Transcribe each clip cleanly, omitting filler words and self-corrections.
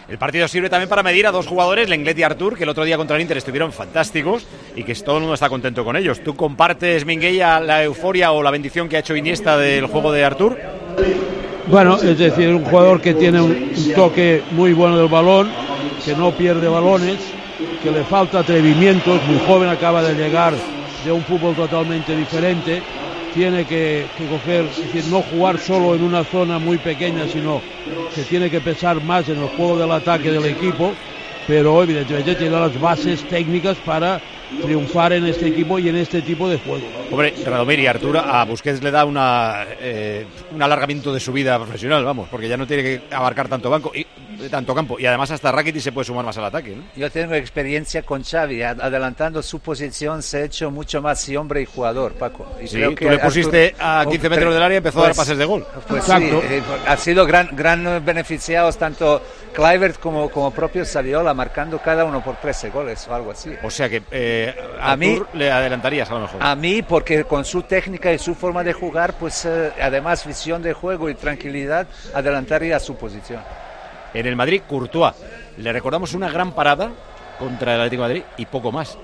El partido sirve también para medir a dos jugadores, Lenglet y Artur, que el otro día contra el Inter estuvieron fantásticos y que todo el mundo está contento con ellos. ¿Tú compartes, Minguella, la euforia o la bendición que ha hecho Iniesta del juego de Artur? Bueno, es decir, un jugador que tiene un toque muy bueno del balón, que no pierde balones, que le falta atrevimiento, es muy joven, acaba de llegar de un fútbol totalmente diferente, tiene que coger, es decir, no jugar solo en una zona muy pequeña, sino que tiene que pensar más en el juego del ataque del equipo, pero evidentemente tiene las bases técnicas para triunfar en este equipo y en este tipo de juego. Hombre, Radomir, y Artur a Busquets le da un alargamiento de su vida profesional, vamos, porque ya no tiene que abarcar tanto campo, y además hasta Rakitic se puede sumar más al ataque, ¿no? Yo tengo experiencia con Xavi, adelantando su posición se ha hecho mucho más hombre y jugador, Paco. Y sí, creo tú le pusiste a 15 metros del área y empezó a dar pases de gol. Pues exacto. Sí, ha sido gran beneficiados tanto Kluivert como propio Saviola, marcando cada uno por 13 goles o algo así. O sea que a mí le adelantarías a lo mejor. A mí, porque con su técnica y su forma de jugar, pues además visión de juego y tranquilidad, adelantaría a su posición. En el Madrid, Courtois. Le recordamos una gran parada contra el Atlético de Madrid y poco más.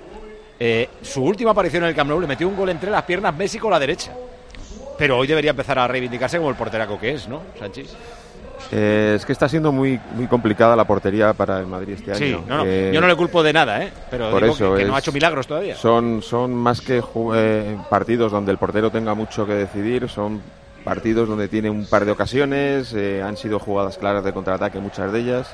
Su última aparición en el Camp Nou le metió un gol entre las piernas Messi con la derecha. Pero hoy debería empezar a reivindicarse como el porteraco que es, ¿no, Sánchez? Es que está siendo muy complicada la portería para el Madrid este año. Sí, yo no le culpo de nada, pero por digo eso que no ha hecho milagros todavía. Son más que partidos donde el portero tenga mucho que decidir, son partidos donde tiene un par de ocasiones, han sido jugadas claras de contraataque, muchas de ellas.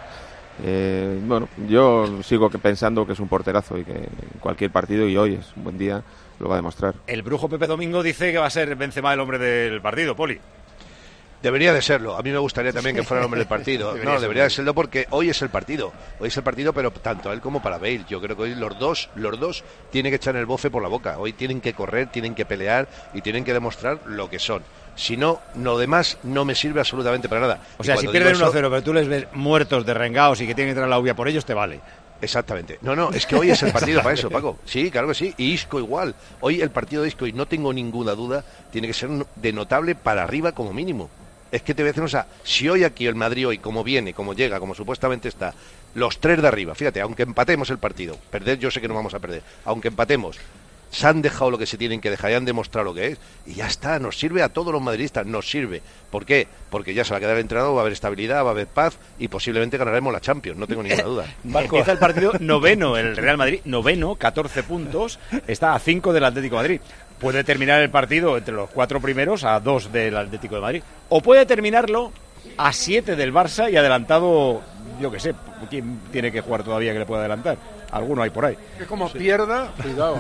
Bueno, yo sigo pensando que es un porterazo y que en cualquier partido, y hoy es un buen día, lo va a demostrar. El brujo Pepe Domingo dice que va a ser Benzema el hombre del partido, Poli. Debería de serlo. A mí me gustaría también que fuera el hombre del partido. Debería de serlo porque hoy es el partido. Hoy es el partido, pero tanto él como para Bale. Yo creo que hoy los dos tienen que echar el bofe por la boca. Hoy tienen que correr, tienen que pelear y tienen que demostrar lo que son. Si no, lo demás no me sirve absolutamente para nada. O sea, si pierden 1-0, pero tú les ves muertos, derrengados y que tienen que entrar a la uvia por ellos, te vale. Exactamente. No, es que hoy es el partido para eso, Paco. Sí, claro que sí. Y Isco igual. Hoy el partido de Isco, y no tengo ninguna duda, tiene que ser de notable para arriba como mínimo. Es que te voy a decir, o sea, si hoy aquí el Madrid hoy, como viene, como llega, como supuestamente está, los tres de arriba, fíjate, aunque empatemos el partido, perder yo sé que no vamos a perder, aunque empatemos, se han dejado lo que se tienen que dejar y han demostrado lo que es, y ya está, nos sirve a todos los madridistas, nos sirve. ¿Por qué? Porque ya se va a quedar el entrenador, va a haber estabilidad, va a haber paz y posiblemente ganaremos la Champions, no tengo ninguna duda. Empieza el partido noveno, el Real Madrid, 14 puntos, está a 5 del Atlético de Madrid. Puede terminar el partido entre los 4 primeros a 2 del Atlético de Madrid. O puede terminarlo a 7 del Barça y adelantado, yo qué sé, ¿quién tiene que jugar todavía que le pueda adelantar? Alguno hay por ahí. Que como pierda, cuidado,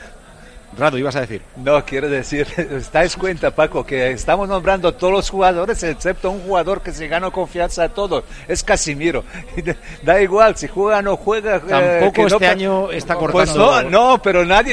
Rado, ibas a decir. No, quiero decir, ¿os dais cuenta, Paco, que estamos nombrando todos los jugadores, excepto un jugador que se ganó confianza a todos? Es Casimiro. Da igual, si juega o no juega. Tampoco este año está cortando. Pues no, pero nadie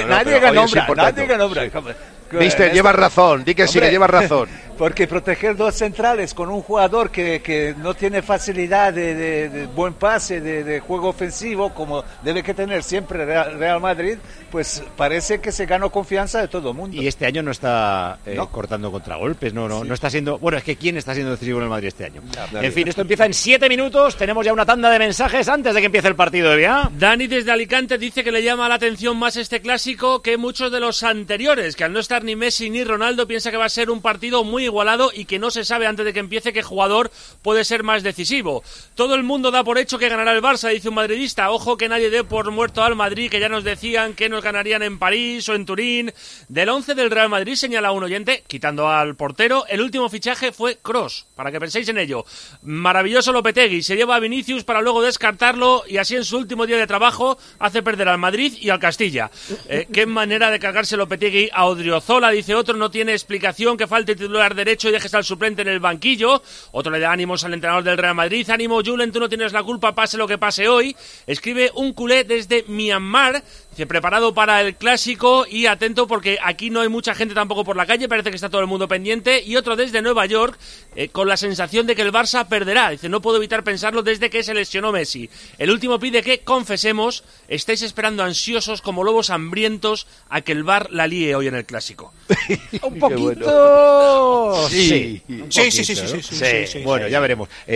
nombra. Viste, llevas razón, di que sí, que llevas razón. Porque proteger dos centrales con un jugador que no tiene facilidad de buen pase, de juego ofensivo, como debe que tener siempre Real Madrid, pues parece que se ganó confianza de todo el mundo. Y este año no está cortando contragolpes, no está siendo... Bueno, es que ¿quién está siendo decisivo en el Madrid este año? En fin, esto empieza en 7 minutos, tenemos ya una tanda de mensajes antes de que empiece el partido, ¿ya? Dani desde Alicante dice que le llama la atención más este clásico que muchos de los anteriores, que al no estar ni Messi ni Ronaldo piensa que va a ser un partido muy igualado y que no se sabe antes de que empiece qué jugador puede ser más decisivo. Todo el mundo da por hecho que ganará el Barça, dice un madridista. Ojo que nadie dé por muerto al Madrid, que ya nos decían que nos ganarían en París o en Turín. Del 11 del Real Madrid, señala un oyente, quitando al portero, el último fichaje fue Kroos, para que penséis en ello. Maravilloso Lopetegui, se lleva a Vinicius para luego descartarlo y así en su último día de trabajo hace perder al Madrid y al Castilla. Qué manera de cargarse Lopetegui a Odriozola, dice otro, no tiene explicación que falte titular derecho y dejes al suplente en el banquillo. Otro le da ánimos al entrenador del Real Madrid. Ánimo, Julen, tú no tienes la culpa, pase lo que pase hoy. Escribe un culé desde Myanmar, dice, preparado para el clásico y atento porque aquí no hay mucha gente tampoco por la calle, parece que está todo el mundo pendiente. Y otro desde Nueva York, con la sensación de que el Barça perderá. Dice, no puedo evitar pensarlo desde que se lesionó Messi. El último pide que confesemos, estáis esperando ansiosos como lobos hambrientos a que el VAR la líe hoy en el clásico. Un poquito. Sí. Bueno, ya veremos.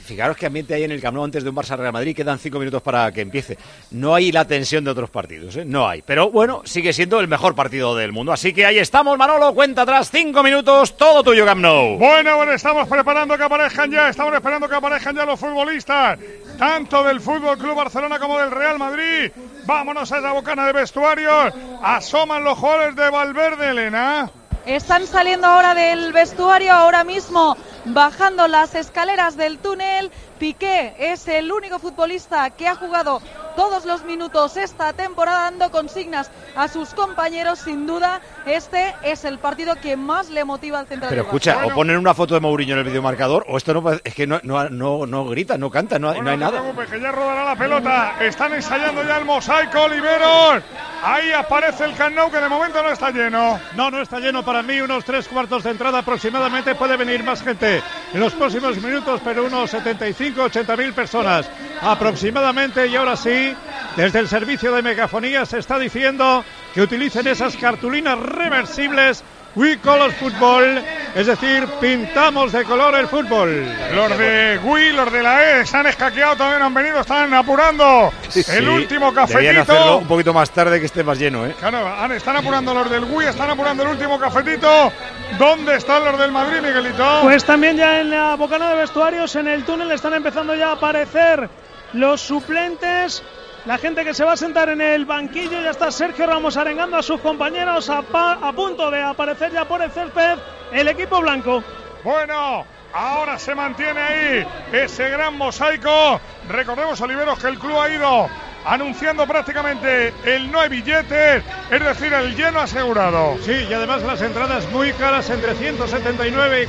fijaros qué ambiente hay en el Camp Nou antes de un Barça-Real Madrid. Quedan 5 minutos para que empiece. No hay la tensión de otros partidos, ¿eh? No hay. Pero bueno, sigue siendo el mejor partido del mundo. Así que ahí estamos, Manolo. Cuenta atrás, 5 minutos, todo tuyo, Camp Nou. Bueno, estamos preparando que aparezcan ya. Estamos esperando que aparezcan ya los futbolistas, tanto del Fútbol Club Barcelona como del Real Madrid. Vámonos a esa bocana de vestuarios. Asoman los jugadores de Valverde, Elena. Están saliendo ahora del vestuario, ahora mismo bajando las escaleras del túnel. Piqué es el único futbolista que ha jugado todos los minutos esta temporada, dando consignas a sus compañeros. Sin duda, este es el partido que más le motiva al central. Pero escucha, o ponen una foto de Mourinho en el videomarcador, o esto no es que no grita, no canta, no hay nada. No te preocupes, que ya rodará la pelota. Están ensayando ya el mosaico, Oliveros. Ahí aparece el Camp Nou, que de momento no está lleno. No está lleno. Para mí, unos 3/4 de entrada aproximadamente. Puede venir más gente en los próximos minutos, pero unos 75-80.000 personas aproximadamente. Y ahora sí, desde el servicio de megafonía se está diciendo que utilicen esas cartulinas reversibles. We Color Football, es decir, pintamos de color el fútbol. Los de Wii, los de la E, se han escaqueado, también han venido, están apurando el último cafetito. Deberían hacerlo un poquito más tarde, que esté más lleno, ¿eh? Claro, están apurando los del Wii, están apurando el último cafetito. ¿Dónde están los del Madrid, Miguelito? Pues también ya en la bocana de vestuarios, en el túnel, están empezando ya a aparecer los suplentes. La gente que se va a sentar en el banquillo. Ya está Sergio Ramos arengando a sus compañeros, a punto de aparecer ya por el césped el equipo blanco. Bueno, ahora se mantiene ahí ese gran mosaico. Recordemos, Oliveros, que el club ha ido anunciando prácticamente el no hay billetes, es decir, el lleno asegurado. Sí, y además las entradas muy caras, entre 179 y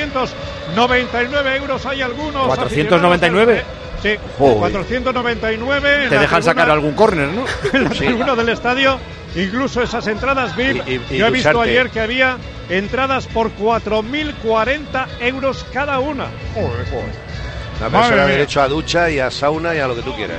499 euros. Hay algunos. ¿499? Sí, Joder. 499. Te dejan sacar algún córner, ¿no? En la tribuna del estadio, incluso esas entradas VIP. Yo he visto ayer que había entradas por 4.040 euros cada una. Joder. Una persona derecho a ducha y a sauna y a lo que tú quieras.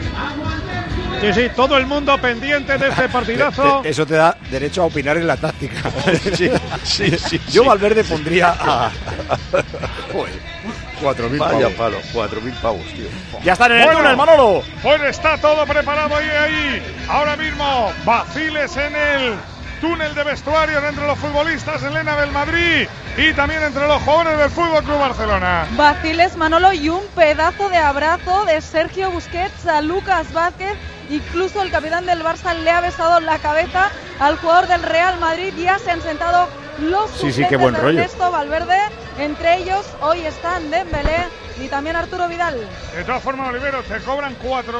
Sí, todo el mundo pendiente de este partidazo. Eso te da derecho a opinar en la táctica. Sí. Yo Valverde pondría a... Joder. 4.000 pavos. Vaya palo, 4.000 pavos, tío. Ya están en el túnel, Manolo. Pues está todo preparado ahí. Ahora mismo, vaciles en el túnel de vestuarios entre los futbolistas, Elena, del Madrid, y también entre los jóvenes del Fútbol Club Barcelona. Vaciles, Manolo, y un pedazo de abrazo de Sergio Busquets a Lucas Vázquez. Incluso el capitán del Barça le ha besado la cabeza al jugador del Real Madrid. Ya se han sentado los suplentes qué buen de rollo. Ernesto Valverde. Entre ellos hoy están Dembélé y también Arturo Vidal. De todas formas, Olivero, te cobran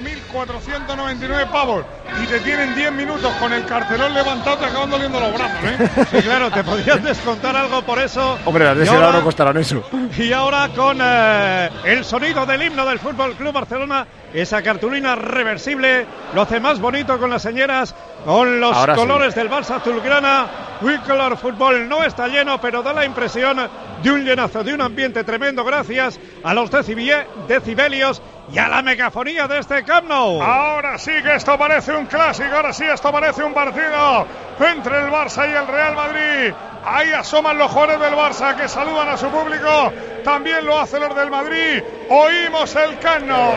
4.499 pavos y te tienen 10 minutos con el cartelón levantado, te acaban doliendo los brazos, ¿eh? Sí, claro, te podrían descontar algo por eso. Hombre, las de ese lado no costarán eso. Y ahora con el sonido del himno del Fútbol Club Barcelona, esa cartulina reversible lo hace más bonito con las señoras, con los ahora colores sí. del Barça azulgrana. We Color Football no está lleno, pero da la impresión de un llenazo, de un ambiente tremendo, gracias a los decibelios y a la megafonía de este Camp Nou. Ahora sí que esto parece un clásico, ahora sí esto parece un partido entre el Barça y el Real Madrid. Ahí asoman los jugadores del Barça que saludan a su público, también lo hacen los del Madrid. Oímos el Camp Nou.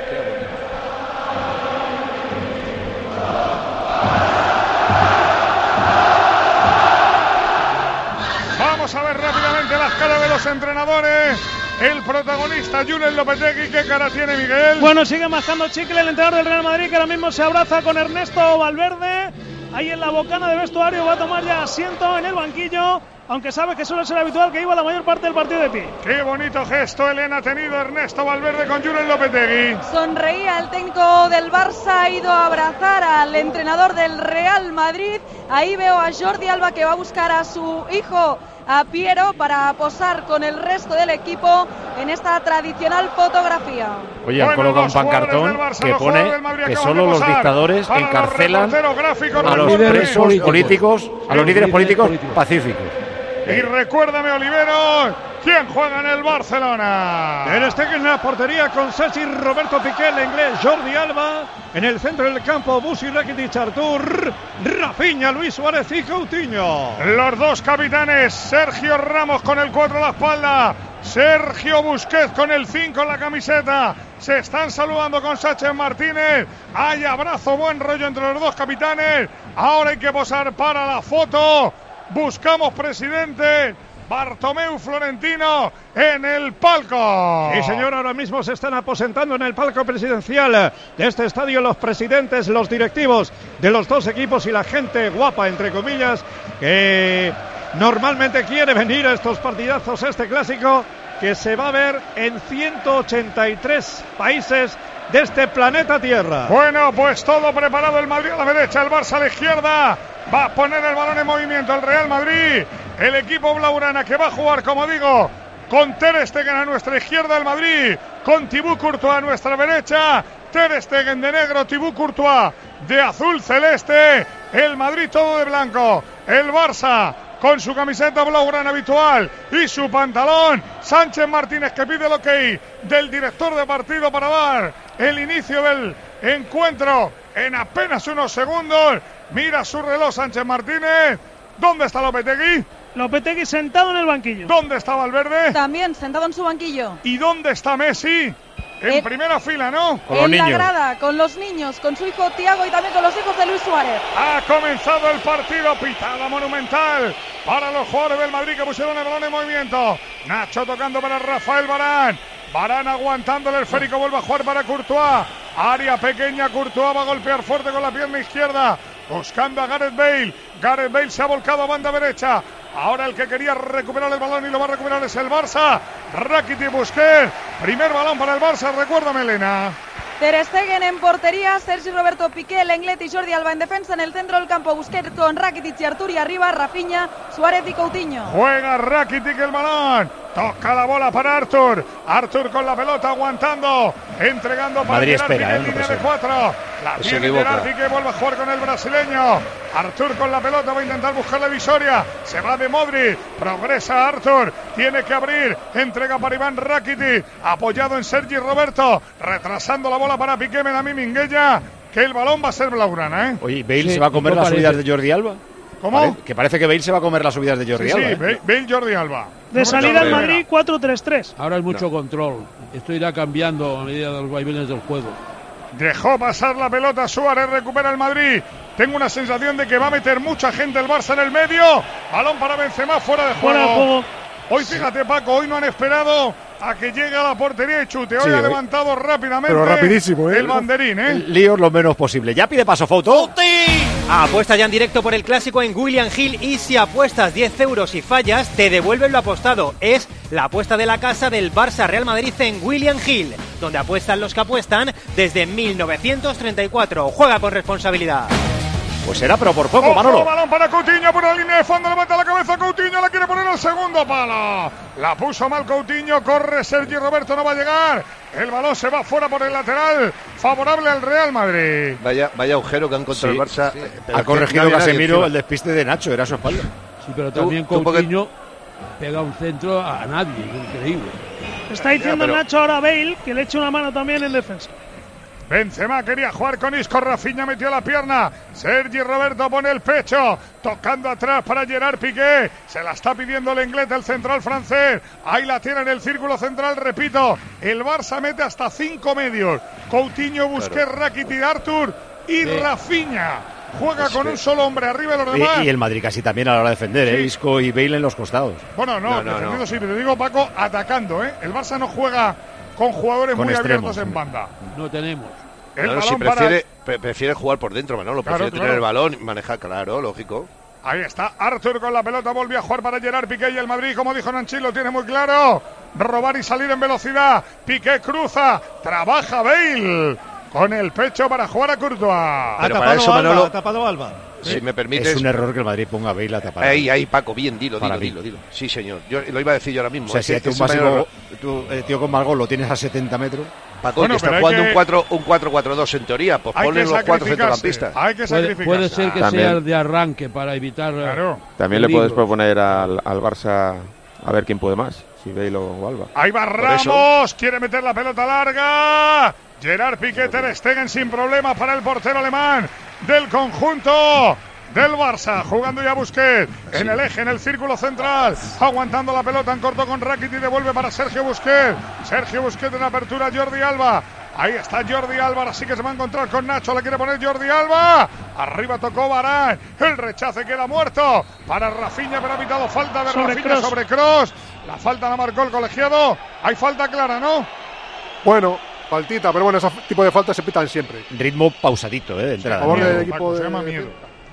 Vamos a ver rápidamente las caras de los entrenadores. El protagonista, Julen Lopetegui, ¿qué cara tiene, Miguel? Bueno, sigue mascando chicle el entrenador del Real Madrid, que ahora mismo se abraza con Ernesto Valverde. Ahí en la bocana de vestuario va a tomar ya asiento en el banquillo, aunque sabe que suele ser habitual que iba la mayor parte del partido de pie. Qué bonito gesto, Elena, ha tenido Ernesto Valverde con Julen Lopetegui. Sonreía el técnico del Barça, ha ido a abrazar al entrenador del Real Madrid. Ahí veo a Jordi Alba, que va a buscar a su hijo, a Piero, para posar con el resto del equipo en esta tradicional fotografía. Oye, han colocado un pancartón que pone que solo los dictadores encarcelan a los presos políticos, a los líderes políticos pacíficos. Y recuérdame, Oliveros, ¿quién juega en el Barcelona? Ter Stegen en la portería con Sachi, Roberto Piqué, el inglés Jordi Alba. En el centro del campo, Busi, Rakitic, Artur, Rafinha, Luis Suárez y Coutinho. Los dos capitanes, Sergio Ramos con el 4 a la espalda, Sergio Busquets con el 5 en la camiseta. Se están saludando con Sánchez Martínez. Hay abrazo, buen rollo entre los dos capitanes. Ahora hay que posar para la foto. Buscamos presidente. Bartomeu Florentino en el palco. Sí, señor, ahora mismo se están aposentando en el palco presidencial de este estadio los presidentes, los directivos de los dos equipos y la gente guapa, entre comillas, que normalmente quiere venir a estos partidazos, este clásico que se va a ver en 183 países de este planeta Tierra. Bueno, pues todo preparado, el Madrid a la derecha, el Barça a la izquierda. Va a poner el balón en movimiento el Real Madrid. El equipo blaugrana que va a jugar, como digo, con Ter Stegen a nuestra izquierda, el Madrid, con Thibaut Courtois a nuestra derecha. Ter Stegen de negro, Thibaut Courtois de azul celeste. El Madrid todo de blanco. El Barça con su camiseta blaugrana habitual y su pantalón. Sánchez Martínez que pide el ok del director de partido para dar el inicio del encuentro en apenas unos segundos. Mira su reloj Sánchez Martínez. ¿Dónde está Lopetegui? Lopetegui sentado en el banquillo. ¿Dónde está Valverde? También sentado en su banquillo. ¿Y dónde está Messi? En primera fila, ¿no? Con los niños. En la grada, con los niños, con su hijo Thiago y también con los hijos de Luis Suárez. Ha comenzado el partido, pitada monumental para los jugadores del Madrid que pusieron el balón en movimiento. Nacho tocando para Rafael Varane. Varane aguantándole el esférico, vuelve a jugar para Courtois. Área pequeña, Courtois va a golpear fuerte con la pierna izquierda. Buscando a Gareth Bale. Gareth Bale se ha volcado a banda derecha. Ahora el que quería recuperar el balón y lo va a recuperar es el Barça. Rakitic, Busquets. Primer balón para el Barça, recuérdame, Elena. Ter Stegen en portería, Sergi Roberto, Piqué, Lenglet y Jordi Alba en defensa. En el centro del campo, Busquets con Rakitic y Artur, y arriba Rafinha, Suárez y Coutinho. Juega Rakitic el balón. Toca la bola para Artur. Artur con la pelota aguantando. Entregando para Madrid Gerard espera, Piqué en línea de 4. La tiene Gerard Piqué, vuelve a jugar con el brasileño. Artur con la pelota va a intentar buscar la visoria. Se va de Modric. Progresa Artur. Tiene que abrir. Entrega para Iván Rakitic. Apoyado en Sergi Roberto. Retrasando la bola para Piqué. Medami Minguella. Que el balón va a ser blaugrana, ¿eh? Oye, ¿Bale se va a comer las subidas de Jordi Alba? ¿Cómo? Que parece que Bale se va a comer las subidas de Jordi Alba. Sí, Bale Jordi Alba. De salida al Madrid, 4-3-3. Ahora es mucho control. Esto irá cambiando a medida de los vaivenes del juego. Dejó pasar la pelota Suárez, recupera el Madrid. Tengo una sensación de que va a meter mucha gente el Barça en el medio. Balón para Benzema, fuera de juego. Hoy fíjate, Paco, hoy no han esperado a que llegue a la portería y chute. Hoy ha levantado rápidamente, pero rapidísimo, el banderín, Líos lo menos posible. Ya pide paso foto. Apuesta ya en directo por el clásico en William Hill, y si apuestas 10 euros y fallas, te devuelven lo apostado. Es la apuesta de la casa del Barça Real Madrid en William Hill, donde apuestan los que apuestan desde 1934. Juega con responsabilidad. Pues será, pero por poco, Manolo. Balón para Coutinho por la línea de fondo, levanta la cabeza Coutinho, la quiere poner al segundo palo. La puso mal Coutinho, corre Sergi Roberto, no va a llegar. El balón se va fuera por el lateral, favorable al Real Madrid. Vaya agujero que ha encontrado el Barça. Ha corregido Casemiro el despiste de Nacho, era su espalda. Sí, pero también Coutinho pega un centro a nadie, increíble. Está diciendo Nacho ahora a Bale que le eche una mano también en defensa. Benzema quería jugar con Isco, Rafinha metió la pierna, Sergi Roberto pone el pecho, tocando atrás para Gerard Piqué, se la está pidiendo Lenglet, el central francés, ahí la tiene en el círculo central, repito, el Barça mete hasta 5 medios, Coutinho, Busquets, Rakitic, Artur y Rafinha. Juega con un solo hombre arriba de los demás. Y el Madrid casi también a la hora de defender, Isco y Bale en los costados. Bueno, defendiendo sí, pero te digo, Paco, atacando, El Barça no juega con jugadores muy abiertos en banda. No tenemos. Si prefiere jugar por dentro, Manolo. Prefiere tener el balón y manejar, claro, lógico. Ahí está Artur con la pelota, volvió a jugar para Gerard Piqué y el Madrid, como dijo Nanchi, lo tiene muy claro. Robar y salir en velocidad. Piqué cruza, trabaja Bale con el pecho para jugar a Courtois. Pero para eso, Manolo, ha tapado Alba. Si me permites. Es un error que el Madrid ponga a Bale a tapar. Ahí, Paco, bien, dilo. Sí, señor. Yo lo iba a decir yo ahora mismo. O sea, si el tío con más gol lo tienes a 70 metros. Paco, que está jugando un 4-4-2 en teoría, pues ponle los 4 centrocampistas. Hay que sacrificarse. Puede ser que sea de arranque para evitar. Claro. También le puedes proponer al Barça a ver quién puede más, si Bale o Alba. Ahí va Ramos, quiere meter la pelota larga. Gerard Piqué, Ter Stegen sin problema para el portero alemán del conjunto del Barça, jugando ya Busquets en el eje, en el círculo central, aguantando la pelota en corto con Rakitic, devuelve para Sergio Busquets en apertura, Jordi Alba. Ahí está Jordi Alba, ahora sí que se va a encontrar con Nacho, le quiere poner Jordi Alba. Arriba tocó Varane, el rechace queda muerto para Rafinha, pero ha pitado falta de Rafinha sobre Kroos. La falta la marcó el colegiado. Hay falta clara, ¿no? Bueno, faltita, pero bueno, ese tipo de faltas se pitan siempre. Ritmo pausadito, de entrada. A favor del equipo se llama miedo.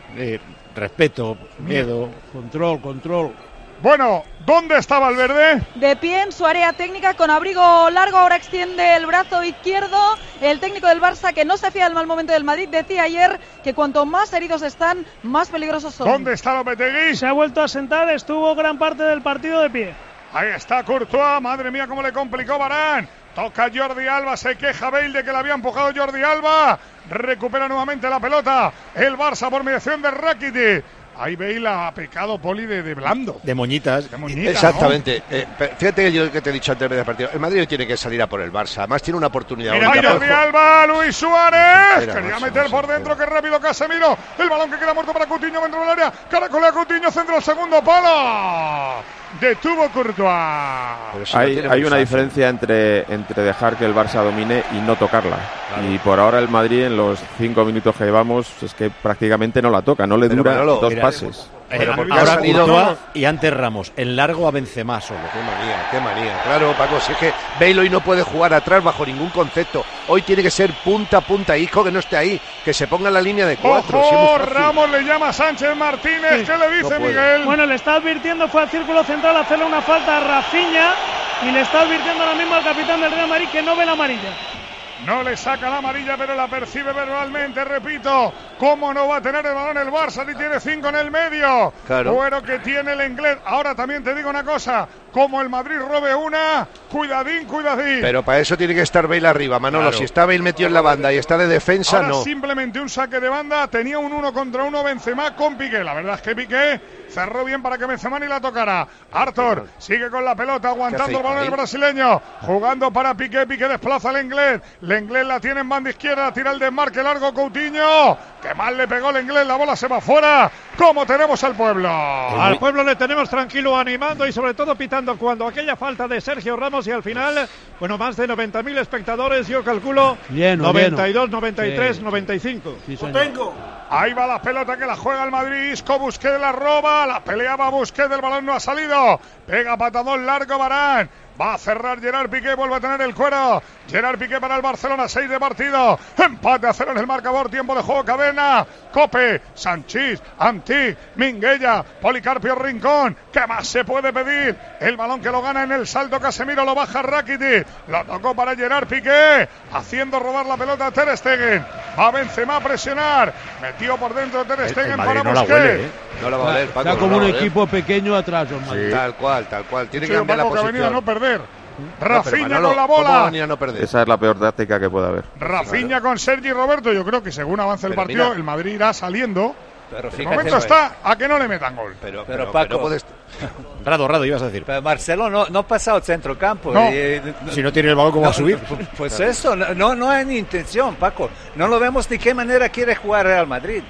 Respeto, miedo. Control. Bueno, ¿dónde está Valverde? De pie en su área técnica con abrigo largo, ahora extiende el brazo izquierdo. El técnico del Barça, que no se fía del mal momento del Madrid, decía ayer que cuanto más heridos están, más peligrosos son. ¿Dónde está Lopetegui? Se ha vuelto a sentar, estuvo gran parte del partido de pie. Ahí está Courtois, madre mía cómo le complicó Varane. Toca Jordi Alba, se queja Bale de que le había empujado Jordi Alba. Recupera nuevamente la pelota el Barça por mediación de Rakitic. Ahí Bale ha pecado, Poli, de blando. De moñitas. Exactamente. ¿No? Fíjate que yo que te he dicho antes del partido. El Madrid tiene que salir a por el Barça. Además tiene una oportunidad. Mira, Jordi Alba, Luis Suárez. Quería meter por dentro, qué rápido Casemiro. El balón que queda muerto para Coutinho dentro del área. Caracolea Coutinho, centro al segundo palo. Detuvo Courtois. Hay una diferencia entre dejar que el Barça domine y no tocarla. Claro. Y por ahora el Madrid en los 5 minutos que llevamos es que prácticamente no la toca, no le dura dos pases. Pero ahora Courtois y antes Ramos, en largo a Benzema solo. Qué manía. Claro, Paco, si es que Bale hoy no puede jugar atrás bajo ningún concepto. Hoy tiene que ser punta, Isco que no esté ahí, que se ponga en la línea de 4. ¡Ojo! Ramos le llama a Sánchez Martínez. ¿Qué le dice Miguel? Bueno, le está advirtiendo, fue al círculo central a hacerle una falta a Rafinha y le está advirtiendo ahora mismo al capitán del Real Madrid que no ve la amarilla. No le saca la amarilla, pero la percibe verbalmente, repito. ¿Cómo no va a tener el balón el Barça si tiene 5 en el medio? Claro. Bueno, que tiene el inglés. Ahora también te digo una cosa. Como el Madrid robe una, cuidadín. Pero para eso tiene que estar Bale arriba, Manolo. Claro. Si está Bale metido en la banda y está de defensa, ahora no. Simplemente un saque de banda. Tenía un 1 contra 1 Benzema con Piqué. La verdad es que Piqué cerró bien para que Benzema ni la tocara. Arthur sigue con la pelota, aguantando el balón el brasileño. Jugando para Piqué. Piqué desplaza al inglés. El inglés la tiene en banda izquierda. Tira el desmarque largo Coutinho. Que mal le pegó el inglés. La bola se va fuera. ¿Cómo tenemos al pueblo? Al pueblo le tenemos tranquilo, animando y sobre todo pitando cuando aquella falta de Sergio Ramos y al final, bueno, más de 90.000 espectadores, yo calculo lleno, 92, 93, sí. 95. Sí, ¡Lo tengo! Ahí va la pelota que la juega el Madrid. Isco, Busquets la roba. La peleaba Busquets, el balón no ha salido. Pega patadón largo Varane. Va a cerrar Gerard Piqué, vuelve a tener el cuero. Gerard Piqué para el Barcelona, 6 de partido. Empate a 0 en el marcador, tiempo de juego, cadena. Cope, Sanchís, Antí, Minguella, Policarpio Rincón. ¿Qué más se puede pedir? El balón que lo gana en el salto Casemiro, lo baja Rakitic. Lo tocó para Gerard Piqué, haciendo robar la pelota a Ter Stegen. Va Benzema a presionar. Metió por dentro Ter Stegen para no Busquets. La huele, No la va a ver, Paco. Está como un equipo pequeño atrás. Sí. Tal cual. Tiene que cambiar la Paco, posición. Que ha venido a no perder. Rafinha Manolo, con la bola. No perder? Esa es la peor táctica que puede haber. Rafinha con Sergi Roberto. Yo creo que según avance el partido, mira, el Madrid irá saliendo. Pero el momento está a que no le metan gol. Pero Paco, no puedes... Rado, ibas a decir. Pero Marcelo no ha pasado el centrocampo. No. Si no tiene el balón, ¿cómo va a subir? Pues eso, no hay ni intención, Paco. No lo vemos de qué manera quiere jugar Real Madrid.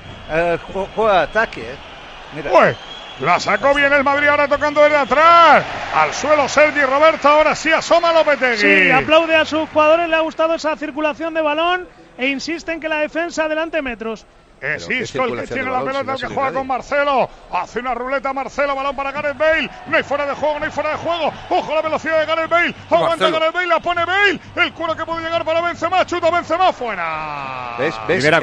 Juega ataque. Mira. Uy, la sacó bien el Madrid, ahora tocando desde atrás. Al suelo Sergi Roberto, ahora sí asoma Lopetegui. Sí, aplaude a sus jugadores, le ha gustado esa circulación de balón e insiste en que la defensa adelante metros. Es Isco el que tiene la pelota, el que juega con Marcelo. Hace una ruleta Marcelo, balón para Gareth Bale. No hay fuera de juego. Ojo la velocidad de Gareth Bale. Aguanta Gareth Bale, la pone Bale. El cuero que puede llegar para Benzema. Chuta Benzema, fuera. ¿Ves?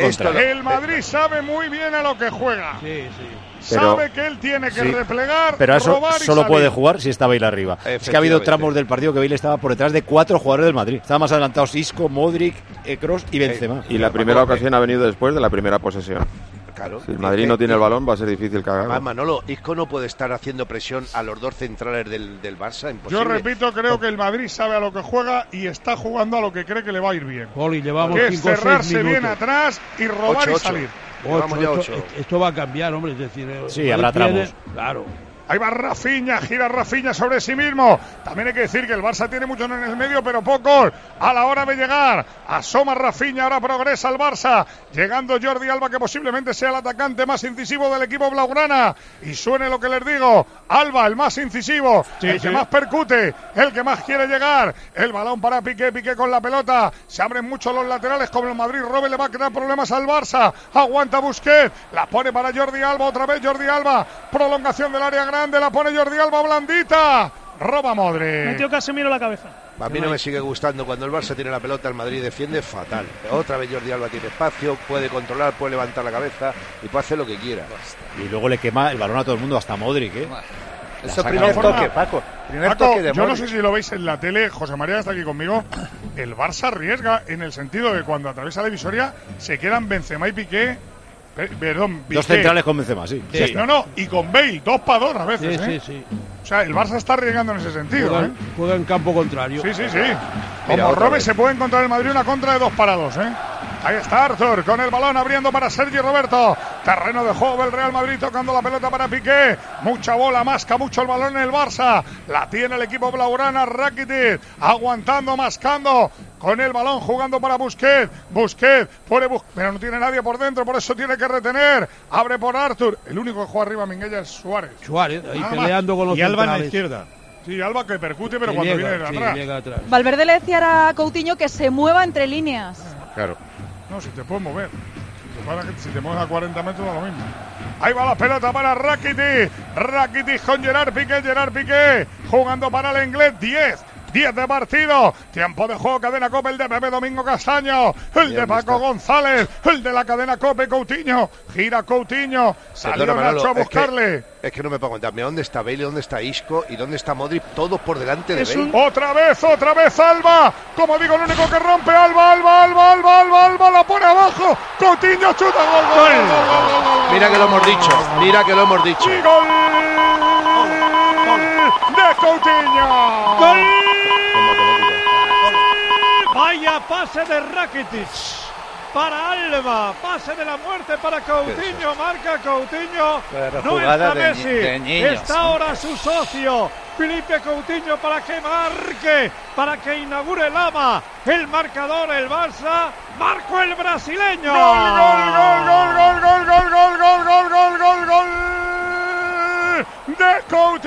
El Madrid sabe muy bien a lo que juega. Sí. Sabe que él tiene que replegar, pero eso robar y solo salir. Puede jugar si está Bale arriba. Es que ha habido tramos del partido que Bale estaba por detrás de 4 jugadores del Madrid. Estaban más adelantados Isco, Modric, Kroos y Benzema. Y la primera ocasión ha venido después de la primera posesión. Claro. Si el Madrid no tiene el balón, va a ser difícil cagarlo. Además, Manolo, Isco no puede estar haciendo presión a los dos centrales del Barça. Imposible. Yo repito, creo que el Madrid sabe a lo que juega y está jugando a lo que cree que le va a ir bien. Poli, llevamos que 5 es cerrarse bien minutos. atrás y robar 8. y salir. Llevamos ya 8. Esto va a cambiar, hombre. Es decir, sí, habrá tramos. Claro. Ahí va Rafinha, gira Rafinha sobre sí mismo. También hay que decir que el Barça tiene muchos en el medio, pero pocos a la hora de llegar. Asoma Rafinha, ahora progresa el Barça. Llegando Jordi Alba, que posiblemente sea el atacante más incisivo del equipo blaugrana. Y suene lo que les digo. Alba, el más incisivo, el que más percute, el que más quiere llegar. El balón para Piqué, Piqué con la pelota. Se abren mucho los laterales, como el Madrid. Robben le va a crear problemas al Barça. Aguanta Busquets, la pone para Jordi Alba, otra vez Jordi Alba. Prolongación del área grande. La pone Jordi Alba, blandita. Roba Modric. Metió Casemiro la cabeza. A mí no me sigue gustando cuando el Barça tiene la pelota, el Madrid defiende fatal. Otra vez Jordi Alba tiene espacio, puede controlar, puede levantar la cabeza y puede hacer lo que quiera. Y luego le quema el balón a todo el mundo, hasta Modric, ¿eh? Eso primer toque, Paco. Primer toque de Modric. Yo no sé si lo veis en la tele, José María está aquí conmigo. El Barça arriesga en el sentido de cuando atraviesa la divisoria se quedan Benzema y Piqué. Perdón, Piqué. Dos centrales con Benzema, sí. No, y con Bale, 2 para 2 a veces, Sí. O sea, el Barça está arriesgando en ese sentido, Juega en campo contrario. Sí. Como robe se puede encontrar el Madrid una contra de 2 para 2, Ahí está Arthur con el balón abriendo para Sergi Roberto. Terreno de juego del Real Madrid tocando la pelota para Piqué. Mucha bola, masca mucho el balón en el Barça. La tiene el equipo blaugrana, Rakitic aguantando, mascando. Con el balón jugando para Busquets. Busquets puede pero no tiene nadie por dentro, por eso tiene que retener. Abre por Arthur. El único que juega arriba Minguella es Suárez. Ahí peleando con los y Alba en la centrales. izquierda. Sí, Alba que percute, pero cuando viene de atrás. Valverde le decía a Coutinho que se mueva entre líneas. Claro. No, si te puedes mover. Si te mueves a 40 metros da lo mismo. Ahí va la pelota para Rakitic. Rakitic con Gerard Piqué. Jugando para el inglés. 10 de partido, tiempo de juego, cadena COPE, el de Pepe Domingo Castaño, el de Paco González, el de la cadena COPE, Coutinho, gira Coutinho, salió Nacho a buscarle. Es que no me puedo contar, mira dónde está Bale, dónde está Isco y dónde está Modric, todos por delante de Bale. Otra vez Alba, como digo, el único que rompe, Alba, la pone abajo, Coutinho chuta, gol. Mira que lo hemos dicho, Y gol de Coutinho. ¡Gol! Vaya pase de Rakitic para Alba, pase de la muerte para Coutinho, marca Coutinho, no está Messi, está ahora su socio Felipe Coutinho para que marque, para que inaugure el marcador, el Barça, marcó el brasileño. Gol de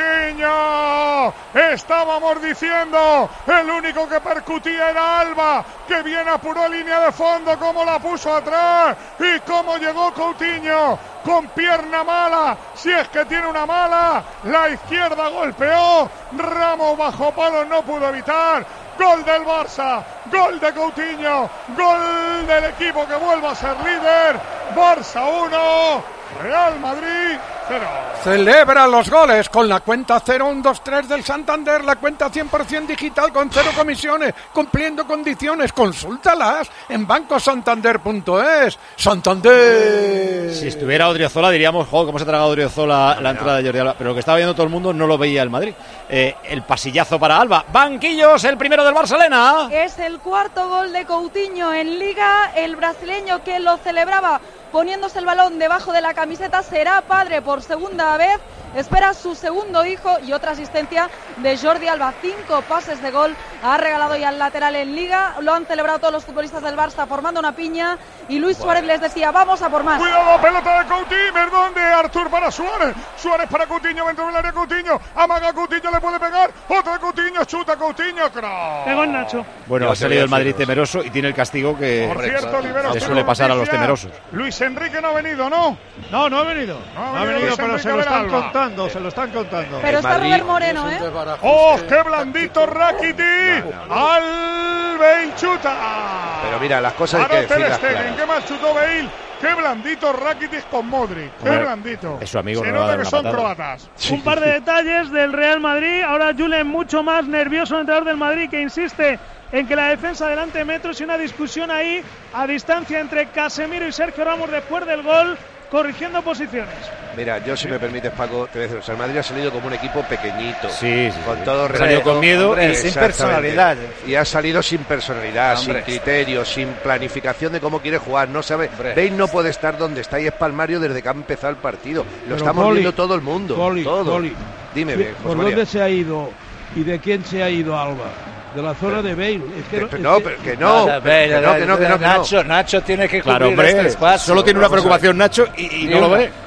Coutinho. Estábamos diciendo, el único que percutía era Alba, que bien apuró línea de fondo, cómo la puso atrás y cómo llegó Coutinho con pierna mala, si es que tiene una mala, la izquierda golpeó, Ramos bajo palos no pudo evitar. Gol del Barça, gol de Coutinho, gol del equipo que vuelve a ser líder. Barça 1, Real Madrid 0. Celebra los goles con la cuenta 0123 del Santander, la cuenta 100% digital con 0 comisiones, cumpliendo condiciones. Consúltalas en bancosantander.es. ¡Santander! Si estuviera Odriozola diríamos, joder, cómo se ha tragado Odriozola la entrada de Jordi Alba. Pero lo que estaba viendo todo el mundo no lo veía el Madrid. El pasillazo para Alba. Banquillos, el primero del Barcelona. Es el cuarto gol de Coutinho en Liga. El brasileño que lo celebraba poniéndose el balón debajo de la camiseta será padre por segunda vez. Espera su segundo hijo y otra asistencia de Jordi Alba. 5 pases de gol ha regalado ya al lateral en Liga. Lo han celebrado todos los futbolistas del Barça formando una piña. Y Luis Suárez les decía, vamos a por más. Cuidado, pelota de Coutinho, perdón, de Artur para Suárez. Suárez para Coutinho, dentro del área Coutinho. Amaga Coutinho, le puede pegar. Otra Coutinho, chuta Coutinho. Pegó en Nacho. Bueno, ha salido el Madrid temeroso y tiene el castigo que por cierto, le suele pasar a los temerosos. Luis Enrique no ha venido, ¿no? No ha venido. No ha venido, pero se lo están contando. Pero está Robert Moreno, ¡Oh, qué blandito Rakitic! ¡Al Bale chuta! Pero mira, las cosas hay que decirlas claras. ¿Qué más chutó Bale? ¡Qué blandito Rakitic con Modric! ¡Qué blandito! Es su amigo. Se nota que son croatas. Un par de detalles del Real Madrid. Ahora Julen mucho más nervioso, el entrenador del Madrid, que insiste en que la defensa adelante metros y una discusión ahí a distancia entre Casemiro y Sergio Ramos después del gol. corrigiendo posiciones. Mira, yo si me permites, Paco, te voy a decir, o sea, el Madrid ha salido como un equipo pequeñito. Sí. Con todo respeto. Salió con miedo y sin personalidad. Y ha salido sin personalidad, sin criterio, sin planificación de cómo quiere jugar. No sabe. Bale no puede estar donde está y es palmario desde que ha empezado el partido. Lo estamos viendo todo el mundo. Todo. Dime, ¿por dónde se ha ido y de quién se ha ido Alba? De la zona de Bale. Nacho tiene que cubrir claro, este espacio. Solo tiene una preocupación Nacho y no lo ve.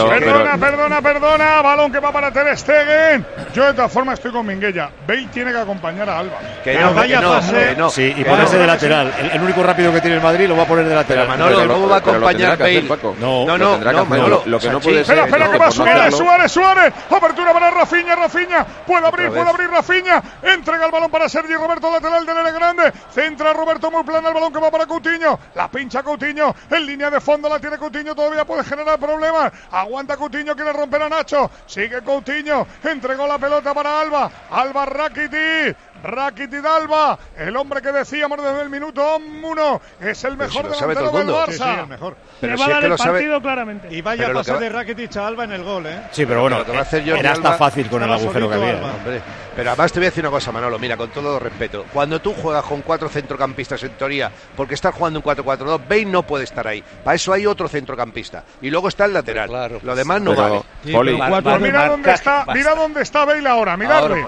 Perdona, balón que va para Ter Stegen. Yo de todas formas estoy con Minguella. Bale tiene que acompañar a Alba. Que no. Sí, y ponerse de lateral. El único rápido que tiene el Madrid lo va a poner de lateral. Pero Manolo, ¿cómo va a acompañar Bale? No, lo que no puede ser. Espera, que va Suárez. Apertura para Rafinha. Puede abrir Rafinha. Entrega el balón para Sergi Roberto, lateral del área grande. Centra Roberto muy plano, el balón que va para Coutinho. La pincha Coutinho. En línea de fondo la tiene Coutinho. Todavía puede generar problemas. Aguanta Coutinho, quiere romper a Nacho. Sigue Coutinho. Entregó la pelota para Alba. Rakitic de Alba, el hombre que decíamos desde el minuto 1 es el mejor delantero del Barça. Sí, el mejor. Pero va a dar el partido claramente. Y vaya a pasar de Rakitic a Alba en el gol, ¿eh? Sí, pero bueno, era hasta fácil con el agujero que había. Hombre. Pero además te voy a decir una cosa, Manolo, mira, con todo respeto. Cuando tú juegas con 4 centrocampistas en teoría, porque estás jugando un 4-4-2, Bale no puede estar ahí. Para eso hay otro centrocampista. Y luego está el lateral. Claro, lo demás no vale. Mira dónde está Bale ahora, miradle.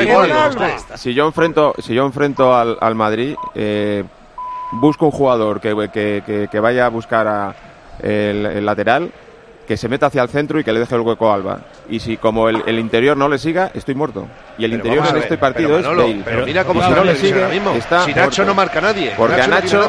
Si yo enfrento al Madrid, busco un jugador que vaya a buscar el lateral, que se meta hacia el centro y que le deje el hueco a Alba. Y si como el interior no le siga, estoy muerto. Y el interior en este partido es Bale. Pero mira cómo se le sigue ahora mismo. Si Nacho no marca a nadie. Porque a Nacho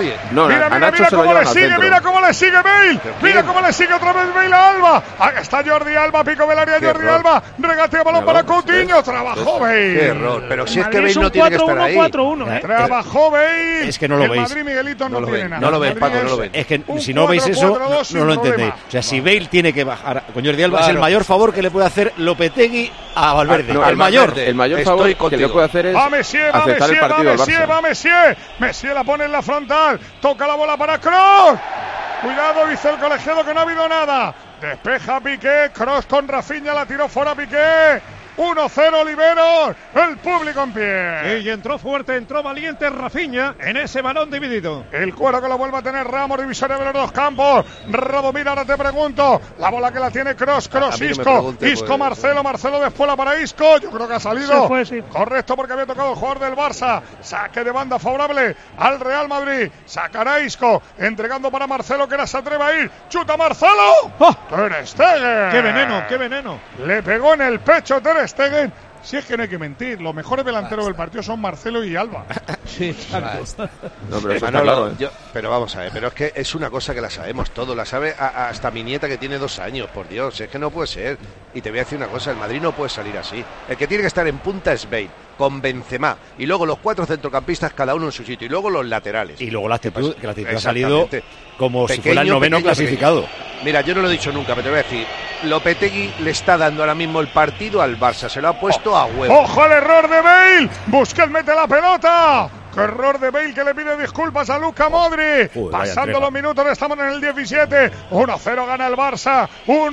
se lo llevan al centro. Mira cómo le sigue Bale. Mira cómo le sigue otra vez Bale a Alba. Ahí está Jordi Alba, pico del área Jordi Alba. Regatea balón para Coutinho. Trabajó Bale. Qué error. Pero si es que Bale no tiene que estar ahí. 4-1. Trabajó Bale. Es que no lo veis. El Madrid Miguelito no tiene nada. No lo ven, Paco, no lo ven. Es que si no veis eso, no lo entendéis. O sea, si Bale tiene que bajar con Jordi Alba, es el mayor favor que le puede hacer Lopetegui a Valverde. El mayor favor que le puede hacer es aceptar el partido al Barça. Messier la pone en la frontal. Toca la bola para Kroos. Cuidado, dice el colegiado que no ha habido nada. Despeja Piqué. Kroos con Rafinha, la tiró fuera Piqué. 1-0 Oliveros, el público en pie. Y entró fuerte, entró valiente Rafinha en ese balón dividido. El cuero que lo vuelve a tener Ramos, divisoria de los dos campos. Radomir, ahora te pregunto. La bola que la tiene Kroos, Isco. Isco, Marcelo después la para Isco. Yo creo que ha salido. Sí. Correcto, porque había tocado el jugador del Barça. Saque de banda favorable al Real Madrid. Sacará Isco, entregando para Marcelo, que ahora se atreve a ir. ¡Chuta Marcelo! Ter Stegen. ¡Qué veneno! Le pegó en el pecho Ter Stegen. Si es que no hay que mentir, los mejores delanteros del partido son Marcelo y Alba. Sí, exacto. No, pero Manolo, pero vamos a ver, pero es que es una cosa que la sabemos todos, la sabe hasta mi nieta que tiene 2 años, por Dios, es que no puede ser. Y te voy a decir una cosa, el Madrid no puede salir así. El que tiene que estar en punta es Bale, con Benzema, y luego los 4 centrocampistas cada uno en su sitio, y luego los laterales. Y luego la actitud, que la actitud ha salido como si fuera el noveno clasificado. Mira, yo no lo he dicho nunca, pero te voy a decir, Lopetegui le está dando ahora mismo el partido al Barça, se lo ha puesto a huevo. ¡Ojo al error de Bale! Busquets mete la pelota. ¡Qué error de Bale, que le pide disculpas a Luka Modric! Pasando los minutos, estamos en el 17. 1-0 gana el Barça.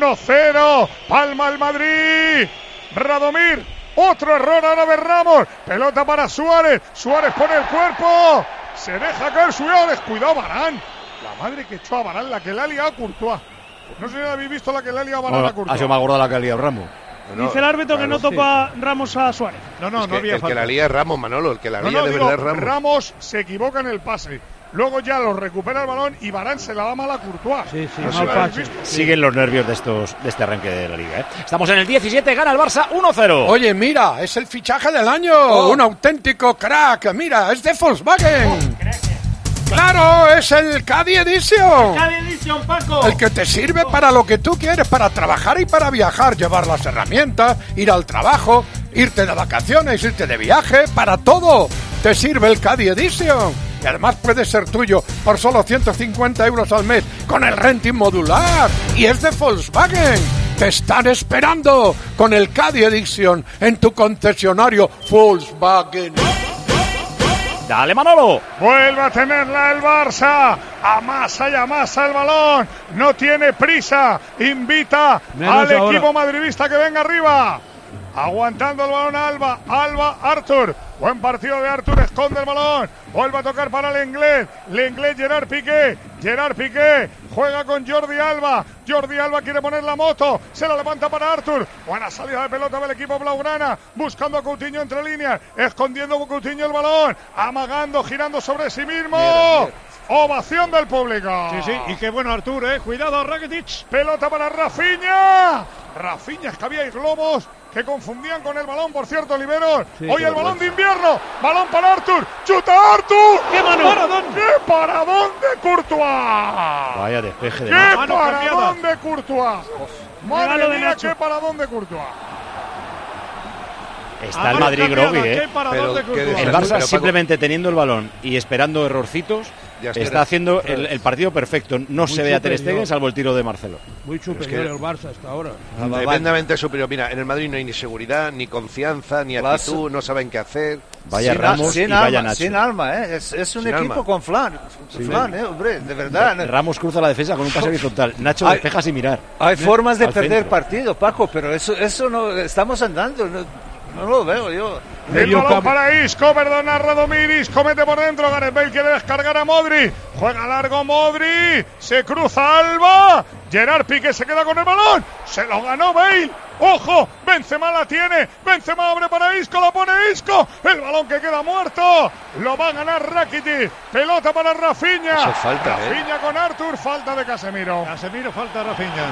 1-0. Palma el Madrid. Radomir. Otro error ahora de Ramos. Pelota para Suárez. Suárez pone el cuerpo. Se deja caer Suárez. Cuidado, Varane. La madre que echó a Varane, la que le ha liado a Courtois. No sé si habéis visto la que le ha liado a Varane a Courtois. Ha sido más gorda la que ha liado Ramos. Dice el árbitro que no tocó a Ramos a Suárez. No había falta. El que la lía es Ramos, Manolo. El que la lía de verdad es Ramos. Ramos se equivoca en el pase. Luego ya lo recupera el balón y Varane se la da mal a Courtois. Sí, Siguen los nervios de este arranque de la Liga, ¿eh? Estamos en el 17, gana el Barça 1-0. Oye, mira, es el fichaje del año. Un auténtico crack. Mira, es de Volkswagen. ¡Claro! ¡Es el Caddy Edition! ¡Caddy Edition, Paco! El que te sirve para lo que tú quieres, para trabajar y para viajar, llevar las herramientas, ir al trabajo, irte de vacaciones, irte de viaje, para todo. Te sirve el Caddy Edition. Y además puede ser tuyo por solo 150 euros al mes con el renting modular. Y es de Volkswagen. Te están esperando con el Caddy Edition en tu concesionario Volkswagen. Dale, Manolo. Vuelve a tenerla el Barça. Amasa y amasa el balón. No tiene prisa. Invita al equipo madridista que venga arriba. Aguantando el balón Alba. Alba, Arthur. Buen partido de Arthur. Esconde el balón. Vuelve a tocar para Lenglet. Lenglet, Gerard Piqué. Gerard Piqué juega con Jordi Alba. Jordi Alba quiere poner la moto. Se la levanta para Arthur. Buena salida de pelota del equipo blaugrana. Buscando a Coutinho entre líneas. Escondiendo a Coutinho el balón. Amagando, girando sobre sí mismo. Mira. Ovación del público. Sí, y qué bueno Artur, cuidado Rakitic. Pelota para Rafinha. Rafinha, es que había globos que confundían con el balón, por cierto, Oliveros. Sí, hoy el balón de invierno. Balón para Arthur. ¡Chuta Arthur! ¡Qué mano! ¡Qué paradón de Courtois! Vaya despeje de mano. ¡Qué paradón de Courtois! Madre mía, qué paradón de Courtois. Está el Madrid groggy, el Barça simplemente teniendo el balón y esperando errorcitos está haciendo el partido perfecto. No se ve a Ter Stegen salvo el tiro de Marcelo. Muy superior el Barça hasta ahora. Tremendamente superior. Mira, en el Madrid no hay ni seguridad, ni confianza, ni actitud, no saben qué hacer. Vaya Ramos y vaya Nacho. Sin alma, es un sin equipo alma. Con flan, hombre, de verdad. Ramos cruza la defensa con un pase horizontal. Nacho despeja sin mirar. Hay formas de perder partido, Paco, pero eso no estamos andando. No lo veo yo. El balón para Isco, perdona Radomir. Isco mete por dentro. Gareth Bale quiere descargar a Modric. Juega largo Modric. Se cruza Alba. Gerard Piqué se queda con el balón. Se lo ganó Bale. Ojo, Benzema la tiene. Benzema abre para Isco. La pone Isco. El balón que queda muerto. Lo va a ganar Rakitic. Pelota para Rafinha. Eso falta, Rafinha con Arthur. Falta de Casemiro. Casemiro, falta de Rafinha.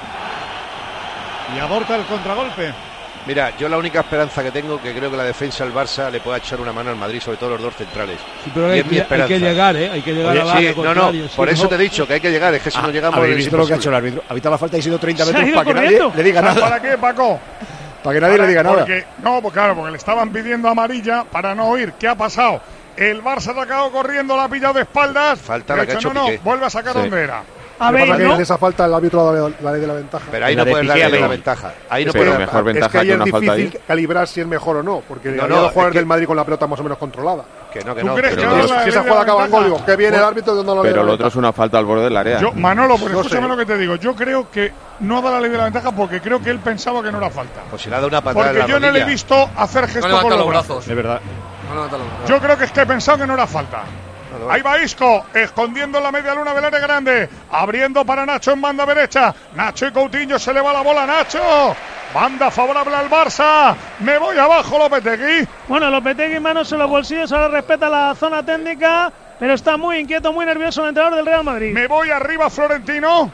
Y aborta el contragolpe. Mira, yo la única esperanza que tengo, que creo que la defensa del Barça le pueda echar una mano al Madrid, sobre todo los dos centrales. Sí, pero hay que llegar, hay que llegar. Oye, por eso te he dicho que hay que llegar, es que si no llegamos... ¿Habéis visto lo que ha hecho el árbitro? Ha evitado la falta y ha sido 30 metros para que nadie le diga nada. ¿Para qué, Paco? Para que nadie le diga nada. No, pues claro, porque le estaban pidiendo amarilla para no oír. ¿Qué ha pasado? El Barça ha atacado corriendo, la ha pillado de espaldas. Falta la que ha hecho Piqué. Vuelve a sacar donde era. A ver, pasa que en esa falta el árbitro ha dado la ley de la ventaja. Pero ahí no puedes darle la ventaja. Ahí no puedes mejor ventaja. Es que ahí es una falta ahí. Calibrar si es mejor o no, porque había dos jugadores del Madrid con la pelota más o menos controlada. Que no. ¿Tú crees que si esa jugada acaba en gol, digo, que viene el árbitro de no Pero lo otro es una falta al borde del área. Manolo, pues escúchame lo que te digo. Yo creo que no da la ley de la ventaja porque creo que él pensaba que no era falta. Pues si le ha dado una patada. Porque yo no le he visto hacer gestos con los brazos. De verdad. Yo creo que es que he pensado que no era falta. Ahí va Isco, escondiendo la media luna del área grande, abriendo para Nacho en banda derecha. Nacho y Coutinho, se le va la bola, Nacho. Banda favorable al Barça. Me voy abajo, Lopetegui. Bueno, Lopetegui, manos en los bolsillos, ahora respeta la zona técnica, pero está muy inquieto, muy nervioso el entrenador del Real Madrid. Me voy arriba, Florentino.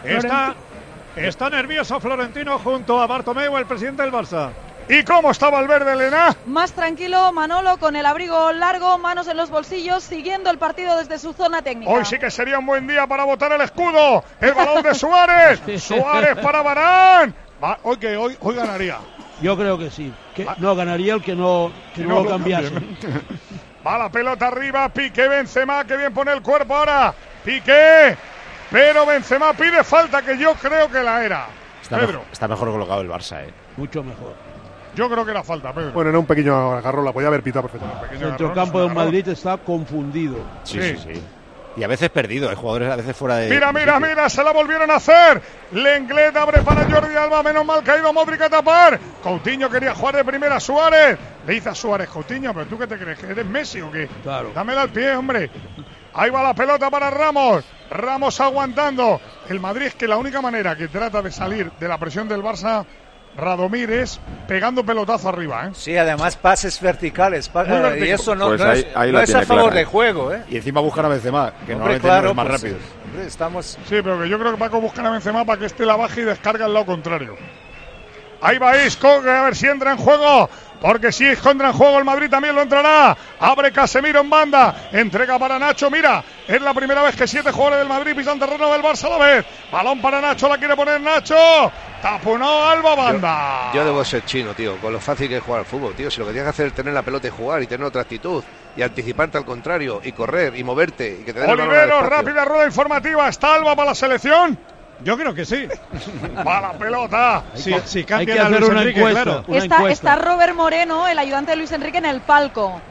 Está nervioso Florentino junto a Bartomeu, el presidente del Barça. ¿Y cómo está Valverde, Elena? Más tranquilo, Manolo, con el abrigo largo, manos en los bolsillos, siguiendo el partido desde su zona técnica. Hoy sí que sería un buen día para botar el escudo. El balón de Suárez. Suárez para Varane. Hoy ganaría. Yo creo que sí. No, ganaría el que no lo cambiase. Va la pelota arriba, Piqué, Benzema, que bien pone el cuerpo ahora. Piqué, pero Benzema pide falta, que yo creo que la era. Está mejor colocado el Barça, Mucho mejor. Yo creo que era falta, Pedro. Bueno, era un pequeño agarro, la podía haber pitado perfectamente. El centrocampo de Madrid está confundido. Sí. Y a veces perdido, hay jugadores a veces fuera de... Mira, se la volvieron a hacer. Lenglet abre para Jordi Alba, menos mal que ha ido Modric a tapar. Coutinho quería jugar de primera, Suárez. Le dice a Suárez, Coutinho, ¿pero tú qué te crees? ¿Que eres Messi o qué? Claro. Dámela al pie, hombre. Ahí va la pelota para Ramos. Ramos aguantando. El Madrid es que la única manera que trata de salir de la presión del Barça, Radomir, es pegando pelotazo arriba, Sí, además pases verticales. Y eso no, pues no es a favor del juego, Y encima buscan a Benzema, que normalmente es más rápido. Sí, pero que yo creo que Paco busca a Benzema para que este la baje y descarga al lado contrario. Ahí va Isco, que a ver si entra en juego. Porque si Isco entra en juego, el Madrid también lo entrará. Abre Casemiro en banda. Entrega para Nacho. Mira, es la primera vez que 7 jugadores del Madrid pisan terreno del Barça a la vez. Balón para Nacho, la quiere poner Nacho. Taponó Alba, banda. Yo debo ser chino, tío, con lo fácil que es jugar al fútbol, tío. Si lo que tienes que hacer es tener la pelota y jugar y tener otra actitud y anticiparte al contrario y correr y moverte y que te den Oliveros, rápida rueda informativa. ¿Está Alba para la selección? Yo creo que sí. Va la pelota. Si cambian a Luis Enrique, claro. Está Robert Moreno, el ayudante de Luis Enrique, en el palco.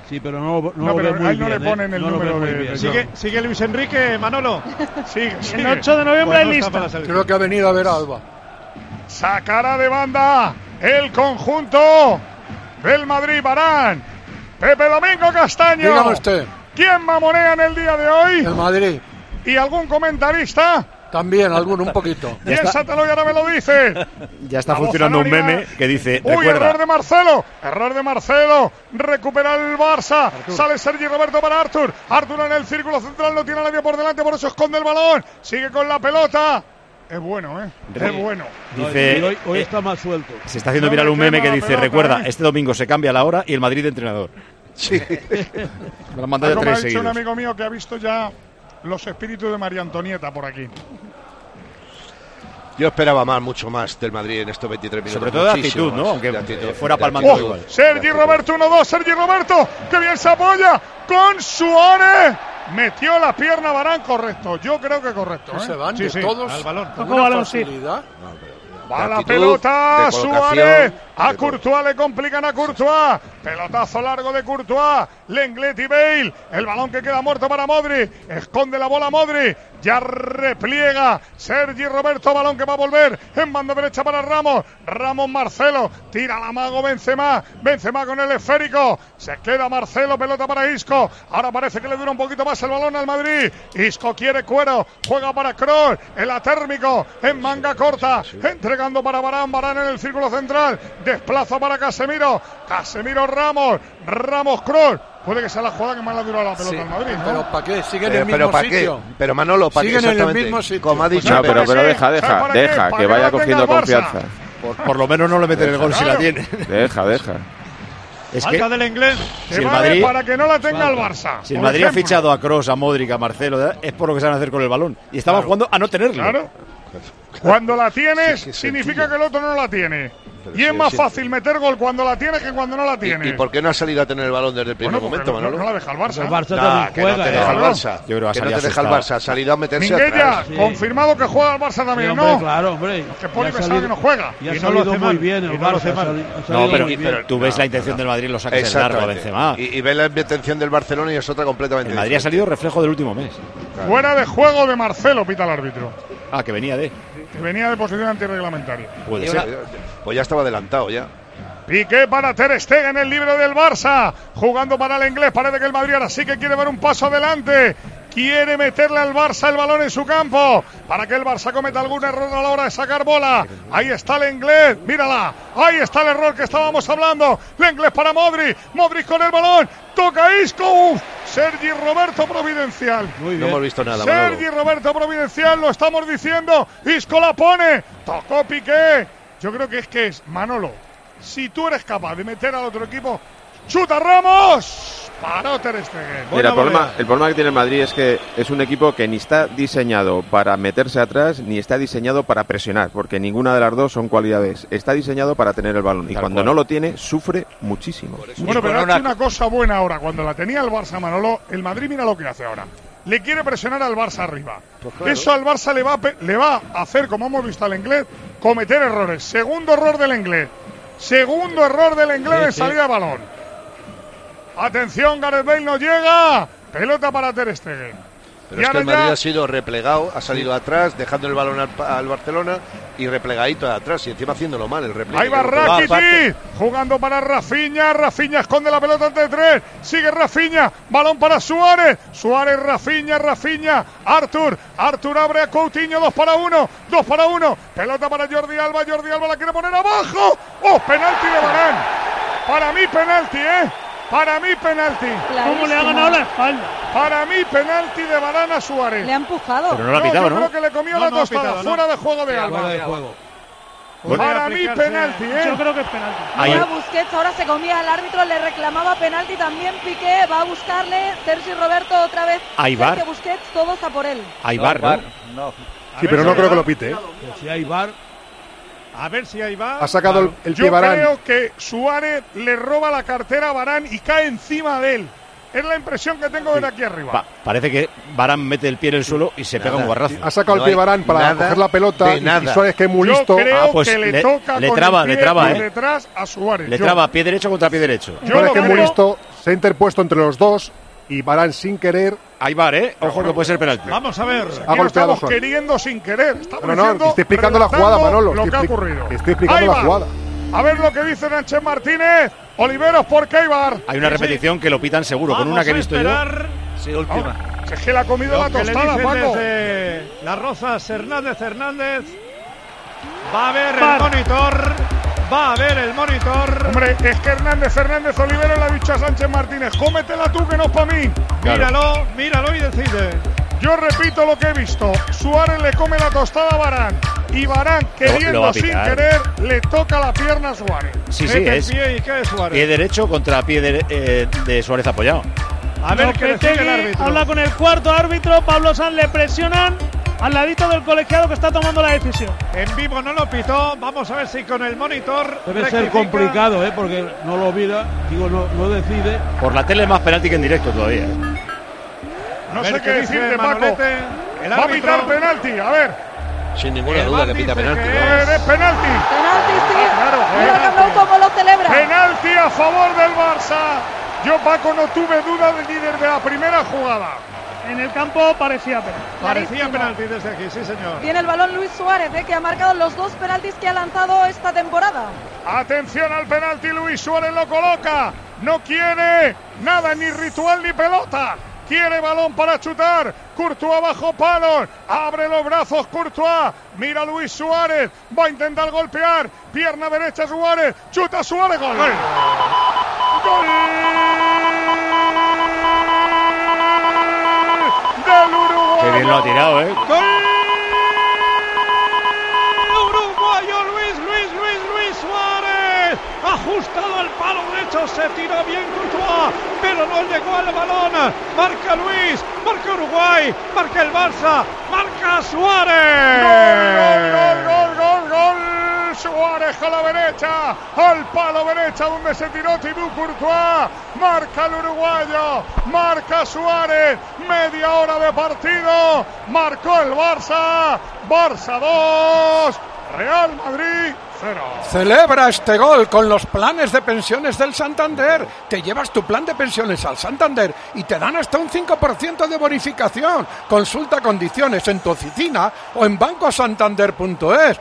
Sí, pero no No, lo pero ve muy a él no bien, le ponen el no lo ve número muy de- bien. Sigue Luis Enrique, Manolo. Sigue. El 8 de noviembre Pues no hay está para lista. salir. Creo que ha venido a ver a Alba. Sacará de banda el conjunto del Madrid. Varane, Pepe Domingo Castaño. Dígame usted. ¿Quién mamonea en el día de hoy? El Madrid. ¿Y algún comentarista? También, un poquito. Piénsatelo y ahora me lo dices. Ya está La voz funcionando un horaria. meme que dice, Uy, recuerda, error de Marcelo. Error de Marcelo. Recupera el Barça. Sale Sergi Roberto para Artur. Artur en el círculo central. No tiene a nadie por delante. Por eso esconde el balón. Sigue con la pelota. Es bueno, ¿eh? Es bueno. dice, Hoy está más suelto. se está haciendo No viral le un meme quema que la dice, pelota, recuerda, ¿eh? este domingo se cambia la hora y el Madrid de entrenador. Sí. Me lo han mandado Como ha 3 dicho un seguidos. amigo mío que ha visto ya los espíritus de María Antonieta por aquí. Yo esperaba mucho más del Madrid en estos 23 minutos. Sobre todo de Muchísimo actitud, ¿no? más. Aunque De actitud, fuera de palmando actitud. igual. Sergi Roberto 1-2. Sergi Roberto. Que bien se apoya con Suárez. Metió la pierna Varane, correcto. Yo creo que correcto. No ¿eh? se van Sí, de sí. todos Al balón. con Tocó una balón, sí. facilidad. Va la actitud, pelota, de colocación, Suárez. A de Courtois le complican a Courtois. Pelotazo largo de Courtois. Lenglet y Bale. El balón que queda muerto para Modric. Esconde la bola Modric. Ya repliega Sergi Roberto. Balón que va a volver en banda derecha para Ramos. Ramos Marcelo. Tira la mago Benzema. Benzema con el esférico. Se queda Marcelo. Pelota para Isco. Ahora parece que le dura un poquito más el balón al Madrid. Isco quiere cuero. Juega para Kroos. El atérmico en manga corta. Entregando para Varane. Varane en el círculo central. Desplaza para Casemiro. Casemiro Ramos. Ramos Kroos. Puede que sea la jugada que más le ha durado la pelota Sí, al Madrid, ¿no? pero ¿para qué? Siguen en el Pero mismo ¿para qué? sitio. Pero Manolo, ¿para qué? Siguen en el Exactamente. mismo sitio. Como ha dicho. No, pero ¿para qué? deja, ¿Para qué? ¿Para que que vaya no tenga cogiendo el Barça? confianza. Por lo menos no le meten el gol si la Claro. tiene. Deja. Es Falta que del inglés. Que si el vale Madrid- para que no la tenga el Barça. si el por Madrid ha ejemplo. fichado a Kroos, a Modric, a Marcelo, es por lo que saben hacer con el balón. Y estamos jugando a no tenerlo. Claro. Cuando la tienes, Sí, sí, significa sencillo. que el otro no la tiene. Pero Y es sí, más sí. fácil meter gol cuando la tienes que cuando no la tienes. ¿Y por qué no ha salido a tener el balón desde el primer Bueno, porque momento, no Manolo? la deja el Barça. El Barça Nah, también que no juega. te deja el claro. Barça. Yo creo que va a Que no salir te deja el asustado. Barça. Ha salido a meterse Minguella, atrás. Sí. confirmado que juega el Barça Sí, también, hombre, ¿no? claro, hombre. Que Poli Y ha pensaba salido- que no juega. Y ha Y no lo salido hace muy mal. bien el Y no lo hace Barça. mal. Ha No, salido pero, muy bien. tú ves la intención del Madrid, lo sacas en largo a Benzema. Y ves la intención del Barcelona y es otra completamente El Madrid ha diferente. salido reflejo del último mes. Fuera de juego de Marcelo, pita el árbitro. Ah, que venía de. Que venía de posición antirreglamentaria. Puede Sí, ser. Pues ya estaba adelantado ya. Piqué para Ter Stegen, el libre del Barça. Jugando para el inglés. Parece que el Madrid ahora sí que quiere ver un paso adelante. Quiere meterle al Barça el balón en su campo para que el Barça cometa algún error a la hora de sacar bola. Ahí está el inglés. Mírala. Ahí está el error que estábamos hablando. El inglés para Modric. Modric con el balón. Toca Isco. Uf. Sergi Roberto Providencial. Muy No bien. hemos visto nada, Sergi Manolo. Roberto Providencial, lo estamos diciendo. Isco la pone. Tocó Piqué. Yo creo que es Manolo. Si tú eres capaz de meter al otro equipo, ¡chuta Ramos! Paró Ter Stegen. Mira, el problema que tiene el Madrid es que es un equipo que ni está diseñado para meterse atrás ni está diseñado para presionar, porque ninguna de las dos son cualidades. Está diseñado para tener el balón y Tal cuando cual. no lo tiene, sufre muchísimo. Bueno, pero ha hecho una cosa buena ahora. Cuando la tenía el Barça, Manolo, el Madrid mira lo que hace ahora. Le quiere presionar al Barça arriba. Eso al Barça le va a hacer, como hemos visto al inglés, cometer errores. Segundo error del inglés. Segundo error del inglés en salida de balón. Atención, Gareth Bale no llega. Pelota para Ter Stegen. Pero Y es que ahora el Madrid ya- ha sido replegado, ha salido atrás, dejando el balón al Barcelona y replegadito de atrás y encima haciéndolo mal el repliegue. Ahí va Que lo- Rakitic, jugando para Rafinha. Rafinha esconde la pelota ante tres. Sigue Rafinha, balón para Suárez. Suárez, Rafinha. Artur abre a Coutinho, 2-1. Pelota para Jordi Alba la quiere poner abajo. ¡Oh, penalti de Varane! Para mí penalti, ¿eh? Para mí penalti. ¿Cómo le ha ganado la espalda? Para mí penalti de Varane a Suárez. Le ha empujado. Pero no lo ha pitado, yo ¿no? creo que le comió No, la no ha tostada. pitado, no. Fuera de juego de Fuera Alba. de juego. Para mí penalti, ¿eh? Yo creo que es penalti. Ahí- Mira, Busquets ahora se comía al árbitro, le reclamaba penalti también Piqué, va a buscarle, Sergi Roberto otra vez. Hay VAR. Sergio Busquets, todos a por él. Hay bar, ¿no? Sí, pero no creo que lo pite. ¿eh? Que si hay VAR, A ver si ahí va. Ha sacado el pie Yo Varane. creo que Suárez le roba la cartera a Varane y cae encima de él. Es la impresión que tengo desde aquí arriba. Parece que Varane mete el pie en el suelo y se pega un guarrazo. Ha sacado No el pie hay Varane para nada coger la pelota de y nada. Suárez, que es muy Yo listo. creo pues que le le- toca le con traba, el le pie traba, por ¿eh? detrás a Suárez. Le Yo- traba pie derecho contra pie derecho. Yo Suárez, lo que es muy creo. listo, Se ha interpuesto entre los dos y Varane sin querer. Hay VAR, ojo que puede ser penalti. Vamos a ver. Ha golpeado estamos queriendo sin querer. No, estoy explicando la jugada, Manolo. Lo que ha ocurrido. Estoy explicando la jugada. A ver lo que dice Sánchez Martínez. Oliveros, ¿por qué hay VAR? Hay una repetición que lo pitan seguro, Vamos con una que he visto yo. Sí, última. Es que le ha comido la tostada, Paco. Desde Las Rozas, Hernández. Va a ver el monitor. Hombre, es que Hernández Oliveros le ha dicho a Sánchez Martínez, cómetela tú que no es para mí. Claro. Míralo y decide. Yo repito lo que he visto. Suárez le come la tostada a Varane. Y Varane, queriendo sin querer, le toca la pierna a Suárez. Sí, es pie, ¿y qué es Suárez? Pie derecho contra pie de Suárez apoyado. A ver qué decide el árbitro. Habla con el cuarto árbitro, Pablo Sanz, le presionan al ladito del colegiado que está tomando la decisión. En vivo no lo pitó, vamos a ver si con el monitor debe ser complicado, porque no lo mira, no decide. Por la tele es más penalti que en directo todavía. No sé qué decirte, Paco. Va a pitar penalti, a ver. Sin ninguna duda que pita penalti. Es penalti. Penalti, sí. Claro, Mira Camp Nou cómo lo celebra. Penalti a favor del Barça. Yo, Paco, no tuve duda de líder de la primera jugada. En el campo parecía penalti. Parecía penalti desde aquí, sí señor. Tiene el balón Luis Suárez, que ha marcado los 2 penaltis que ha lanzado esta temporada. Atención al penalti, Luis Suárez lo coloca. No quiere nada, ni ritual ni pelota. Quiere balón para chutar. Courtois bajo palos. Abre los brazos Courtois. Mira Luis Suárez. Va a intentar golpear. Pierna derecha Suárez. Chuta Suárez. Gol. Gol. Del Uruguay. Qué bien lo ha tirado, Gol. Uruguayo Luis Suárez. Ajustado al palo derecho. Se tiró bien Courtois. Pero no llegó al balón. Marca Luis. Marca Uruguay. Marca el Barça. Marca Suárez. Gol. Suárez a la derecha, al palo derecha donde se tiró Thibaut Courtois. Marca el uruguayo, marca Suárez. Media hora de partido. Marcó el Barça. Barça 2, Real Madrid 0. Celebra este gol con los planes de pensiones del Santander. Te llevas tu plan de pensiones al Santander y te dan hasta un 5% de bonificación. Consulta condiciones en tu oficina o en bancosantander.es.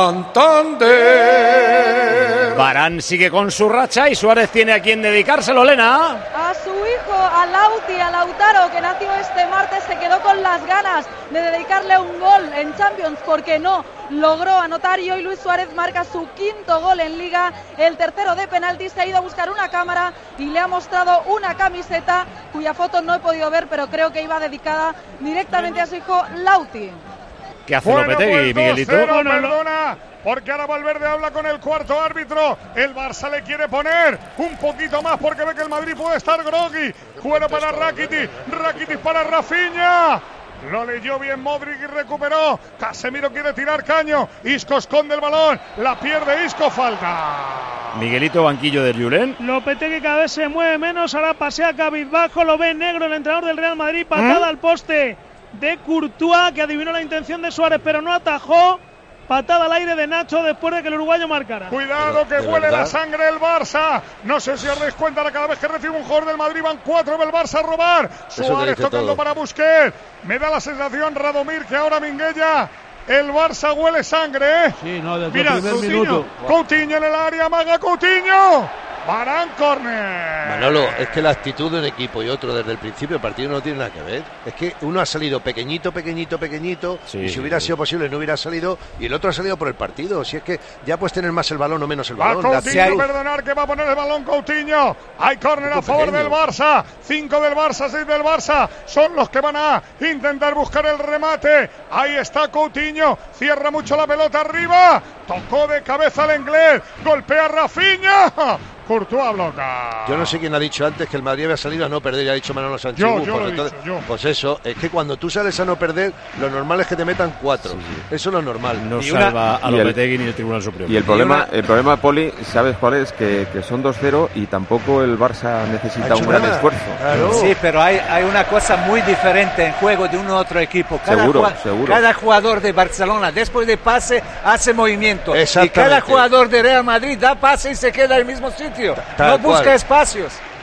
¡Santander! Varane sigue con su racha y Suárez tiene a quien dedicárselo, Lena. A su hijo, a Lautaro, que nació este martes, se quedó con las ganas de dedicarle un gol en Champions porque no logró anotar y hoy Luis Suárez marca su 5º gol en Liga, el 3º de penalti. Se ha ido a buscar una cámara y le ha mostrado una camiseta cuya foto no he podido ver, pero creo que iba dedicada directamente a su hijo Lauti. ¿Qué hace Lopetegui, Miguelito? Perdona, porque ahora Valverde habla con el cuarto árbitro. El Barça le quiere poner un poquito más porque ve que el Madrid puede estar groggy. Juega para Rakitic para Rafinha. Lo leyó bien Modric y recuperó. Casemiro quiere tirar caño. Isco esconde el balón. La pierde Isco, falta. Miguelito, banquillo del Julen. Lopetegui cada vez se mueve menos. Ahora pasea cabizbajo. Lo ve negro el entrenador del Real Madrid. Patada al poste de Courtois, que adivinó la intención de Suárez, pero no atajó. Patada al aire de Nacho después de que el uruguayo marcara. Cuidado que huele la sangre el Barça. No sé si os dais cuenta, cada vez que recibe un jugador del Madrid van 4 del Barça a robar. Suárez tocando para Busquets. Me da la sensación, Radomir, que ahora Minguella. El Barça huele sangre, Sí, no, desde el primer minuto. Coutinho en el área, maga Coutinho. Varane, córner. Manolo, es que la actitud de un equipo y otro desde el principio del partido no tiene nada que ver. Es que uno ha salido pequeñito, sí, y si hubiera sido posible no hubiera salido, y el otro ha salido por el partido. Si es que ya puedes tener más el balón o menos el balón. Coutinho, perdonar que va a poner el balón Coutinho. Hay córner a favor del Barça. 5 del Barça, 6 del Barça. Son los que van a intentar buscar el remate. Ahí está Coutinho. Cierra mucho la pelota arriba. Tocó de cabeza al inglés. Golpea a Rafinha. Courtois bloca. Yo no sé quién ha dicho antes que el Madrid había salido a no perder, ya ha dicho Manolo Sánchez. Pues eso, es que cuando tú sales a no perder, lo normal es que te metan 4. Sí. Eso es lo normal. No salva a Lopetegui ni el Tribunal Supremo. Y el problema, Poli, ¿sabes cuál es? Que son 2-0 y tampoco el Barça necesita un gran esfuerzo. Claro. Sí, pero hay una cosa muy diferente en juego de uno u otro equipo. Seguro. Cada jugador de Barcelona, después de pase, hace movimiento. Y cada jugador de Real Madrid da pase y se queda en el mismo sitio. No busca espacios.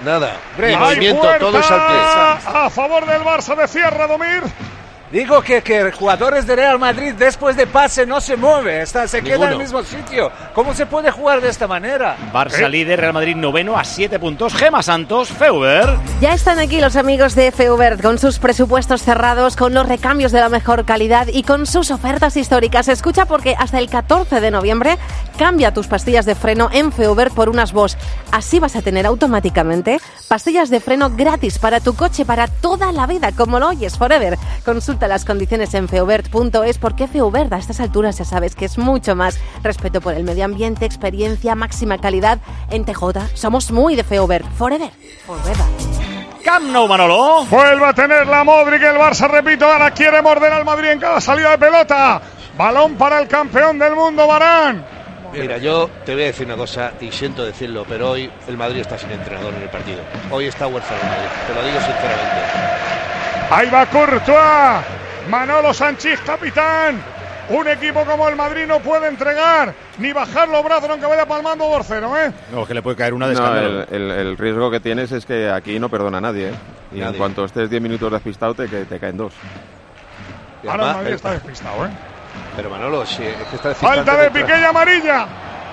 Nada. Hay movimiento, puerta todo es al pie. a favor del Barça de Cierra, Domir. Digo que jugadores de Real Madrid después de pase no se mueve, se queda en el mismo sitio. ¿Cómo se puede jugar de esta manera? Barça líder, Real Madrid noveno a 7 puntos. Gema Santos, Feubert. Ya están aquí los amigos de Feubert con sus presupuestos cerrados, con los recambios de la mejor calidad y con sus ofertas históricas. Escucha, porque hasta el 14 de noviembre cambia tus pastillas de freno en Feubert por unas Bosch. Así vas a tener automáticamente pastillas de freno gratis para tu coche para toda la vida, como lo oyes, forever. Consulta las condiciones en feubert.es, porque Feubert a estas alturas ya sabes que es mucho más respeto por el medio ambiente, experiencia, máxima calidad. En TJ somos muy de Feubert. Forever. Camp Nou, Manolo. Vuelve a tener la Modric, el Barça, repito, ahora quiere morder al Madrid en cada salida de pelota. Balón para el campeón del mundo, Varane. Mira, yo te voy a decir una cosa, y siento decirlo, pero hoy el Madrid está sin entrenador en el partido. Hoy está huérfano el Madrid, te lo digo sinceramente. Ahí va Courtois, Manolo Sanchís, capitán. Un equipo como el Madrid no puede entregar ni bajar los brazos aunque vaya palmando 2-0, ¿eh? No, que le puede caer una de escándalo. El riesgo que tienes es que aquí no perdona a nadie, ¿eh? Y nadie. En cuanto estés 10 minutos despistado te caen 2. Ahora el Madrid está despistado, ¿eh? Pero Manolo, si es que está despistado. ¡Falta de Piqué y amarilla!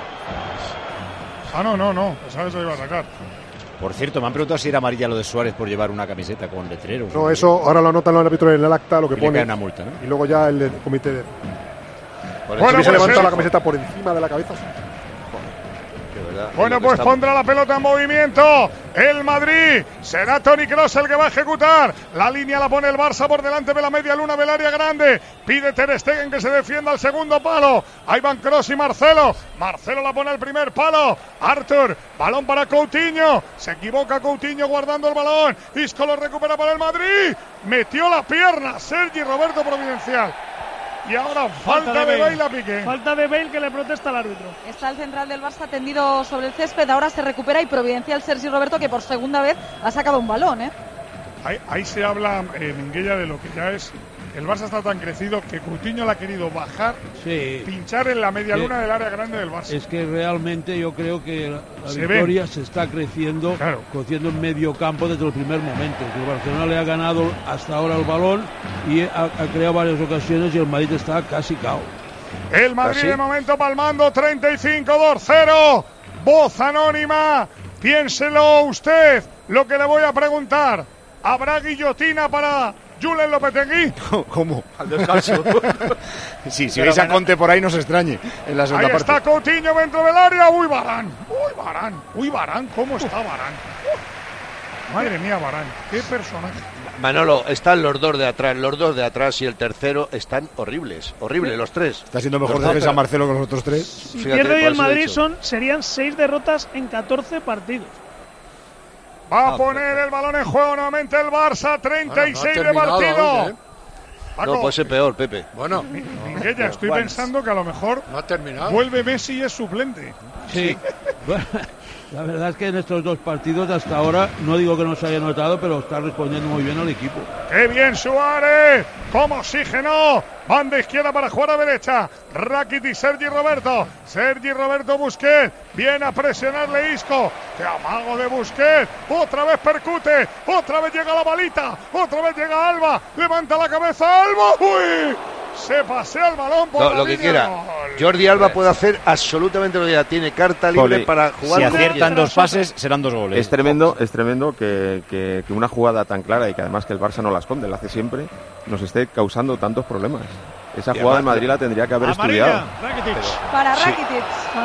No, esa se iba a sacar. Por cierto, me han preguntado si era amarilla lo de Suárez por llevar una camiseta con letreros. No, eso ahora lo anotan los árbitros en el acta, lo que pone. Una multa, ¿no? Y luego ya el comité de... Bueno, se levanta la camiseta por encima de la cabeza. Bueno, pues pondrá la pelota en movimiento el Madrid. Será Toni Kroos el que va a ejecutar. La línea la pone el Barça por delante de la media luna del área grande. Pide Ter Stegen que se defienda al segundo palo. Ahí van Kroos y Marcelo. Marcelo la pone al primer palo. Arthur, balón para Coutinho. Se equivoca Coutinho guardando el balón. Isco lo recupera para el Madrid. Metió la pierna Sergi Roberto Providencial. Y ahora falta de Bale a Piqué. Falta de Bale que le protesta al árbitro. Está el central del Barça tendido sobre el césped. Ahora se recupera y providencial Sergi Roberto, que por segunda vez ha sacado un balón, ¿eh? Ahí se habla, Minguella, de lo que ya es. El Barça está tan crecido que Coutinho la ha querido bajar, pinchar en la media luna del área grande del Barça. Es que realmente yo creo que la victoria se está creciendo, creciendo en medio campo desde el primer momento. El Barcelona le ha ganado hasta ahora el balón y ha creado varias ocasiones y el Madrid está casi cao. El Madrid de momento palmando 35-2-0. Voz anónima. Piénselo usted lo que le voy a preguntar. ¿Habrá guillotina para Julen Lopetegui? ¿Cómo? Al descanso. Sí, si veis a Conte por ahí no se extrañe en la segunda parte. Ahí está Coutinho dentro del área. Uy, Varane, ¿cómo está Varane? Madre mía, Varane, qué personaje. Manolo, están los dos de atrás y el tercero están horribles los tres. Está siendo mejor defensa Marcelo que los otros tres. Si pierde hoy el Madrid serían 6 derrotas en 14 partidos. Va a poner el balón en juego nuevamente el Barça, 36 de partido. No, puede ser peor, Pepe. Bueno, Minguella, estoy pensando que a lo mejor vuelve Messi y es suplente. Sí. Bueno, la verdad es que en estos dos partidos hasta ahora, no digo que no se haya notado, pero está respondiendo muy bien al equipo. ¡Qué bien Suárez! ¡Como oxígeno! Banda izquierda para jugar a derecha. Rakitic, Sergi Roberto Busquets. Viene a presionarle Isco. ¡Qué amago de Busquets! Otra vez percute. Otra vez llega la balita. Otra vez llega Alba. Levanta la cabeza Alba. ¡Uy! Se pasea el balón por lo que quiera. Jordi Alba puede hacer absolutamente lo que quiera. Tiene carta libre para jugar. Si aciertan 2 pases, serán 2 goles. Es tremendo que una jugada tan clara y que además que el Barça no la esconde, la hace siempre, nos esté causando tantos problemas. Esa jugada de Madrid la tendría que haber estudiado. Para Rakitic.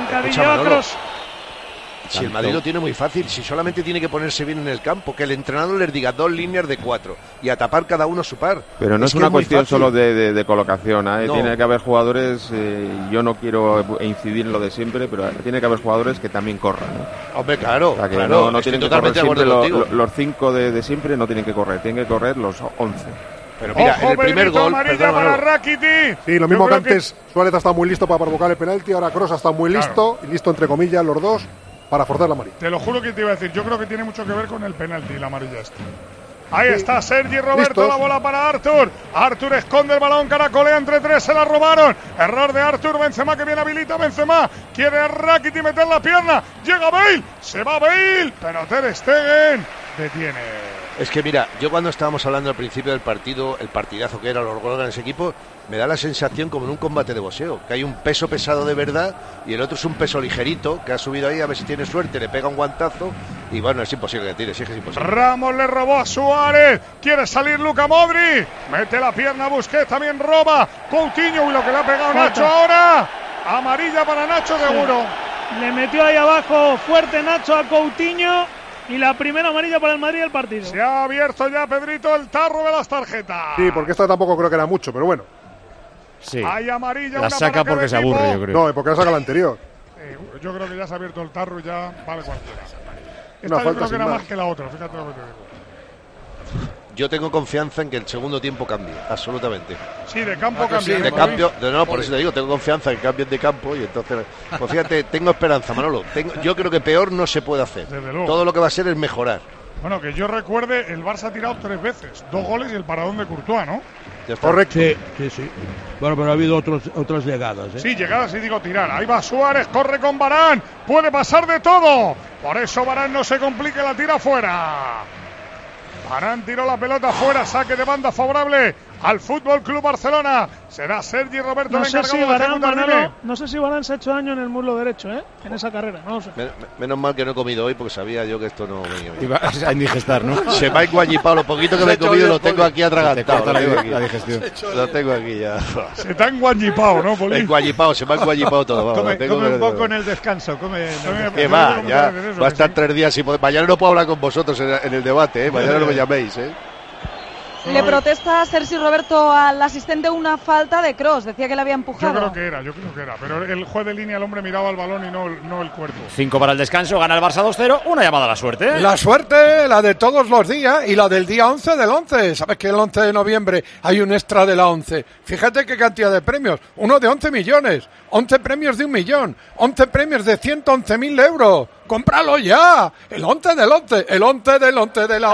Si el Madrid lo tiene muy fácil, si solamente tiene que ponerse bien en el campo, que el entrenador les diga 2 líneas de 4 y a tapar cada uno su par. Pero no es una cuestión solo de colocación, ¿eh? No. Tiene que haber jugadores, yo no quiero incidir en lo de siempre, pero tiene que haber jugadores que también corran, ¿no? Hombre, claro, o sea, que claro, no tienen que correr siempre los 5 de siempre, no tienen que correr, tienen que correr los 11. Pero mira, en el primer gol, para Rakitic. Sí, lo mismo que antes, Suárez ha estado muy listo para provocar el penalti, ahora Kroos ha estado muy listo, y listo entre comillas los dos, para forzar la amarilla. Te lo juro que te iba a decir, yo creo que tiene mucho que ver con el penalti y la amarilla esta. Ahí está Sergi Roberto, Listos. la bola para Artur. Artur esconde el balón, caracolea entre tres, se la robaron. Error de Artur, Benzema que bien habilita, Benzema. Quiere a Rakitic meter la pierna. Llega Bale, se va Bale, pero Ter Stegen detiene. Es que mira, yo cuando estábamos hablando al principio del partido, el partidazo que era, los goles de ese equipo, me da la sensación como en un combate de boxeo, que hay un peso pesado de verdad y el otro es un peso ligerito, que ha subido ahí a ver si tiene suerte, le pega un guantazo y bueno, es imposible que tire, sí que es imposible. Ramos le robó a Suárez, quiere salir Luka Modric, mete la pierna a Busquets, también roba Coutinho y lo que le ha pegado Nacho ahora, amarilla para Nacho seguro. Le metió ahí abajo fuerte Nacho a Coutinho. Y la primera amarilla para el Madrid del partido. Se ha abierto ya, Pedrito, el tarro de las tarjetas. Sí, porque esta tampoco creo que era mucho, pero bueno. Sí. Hay amarilla, la una saca porque se aburre, yo creo. No, porque la saca la anterior. Yo creo que ya se ha abierto el tarro y ya vale cualquiera. Una Esta yo falta creo que sin era más. más que la otra, fíjate lo que te digo. Yo tengo confianza en que el segundo tiempo cambie, absolutamente. Sí, de campo cambia. De cambio, no, por eso te digo, tengo confianza en que cambien de campo y entonces, pues fíjate, tengo esperanza, Manolo. Yo creo que peor no se puede hacer. Desde luego. Todo lo que va a ser es mejorar. Bueno, que yo recuerde, el Barça ha tirado 3 veces, 2 goles y el paradón de Courtois, ¿no? Correcto. Sí. Bueno, pero ha habido otras llegadas. Sí, llegadas y digo tirar. Ahí va Suárez, corre con Varane, puede pasar de todo. Por eso Varane no se complique, la tira fuera. Varane tiró la pelota fuera, saque de banda favorable al Fútbol Club Barcelona. Será Sergi Roberto el encargado de ejecutar. Dime. No sé si Varane se ha hecho daño en el muslo derecho, en esa carrera, no lo sé. Menos mal que no he comido hoy porque sabía yo que esto no venía bien. Iba a indigestar, ¿no? Se me ha enguallipado, lo poquito que me he comido lo tengo aquí atragantado. La digestión. Lo tengo aquí ya. Se te ha enguallipado, ¿no, Poli? Enguallipado, se me ha enguallipado todo. Vamos, come un poco en el descanso. Que va, ya va a estar 3 días sin poder. Mañana no puedo hablar con vosotros en el debate, mañana no me llaméis, Le protesta Sergi Roberto al asistente una falta de Kroos. Decía que le había empujado. Yo creo que era. Pero el juez de línea, el hombre miraba el balón y no el cuerpo. 5 para el descanso, gana el Barça 2-0. Una llamada a la suerte. La suerte, la de todos los días y la del día 11 del 11. ¿Sabes que el 11 de noviembre hay un extra de la 11? Fíjate qué cantidad de premios. Uno de 11 millones, 11 premios de 1 millón, 11 premios de 111.000 euros. ¡Cómpralo ya! El 11 del 11, el 11 del 11 de la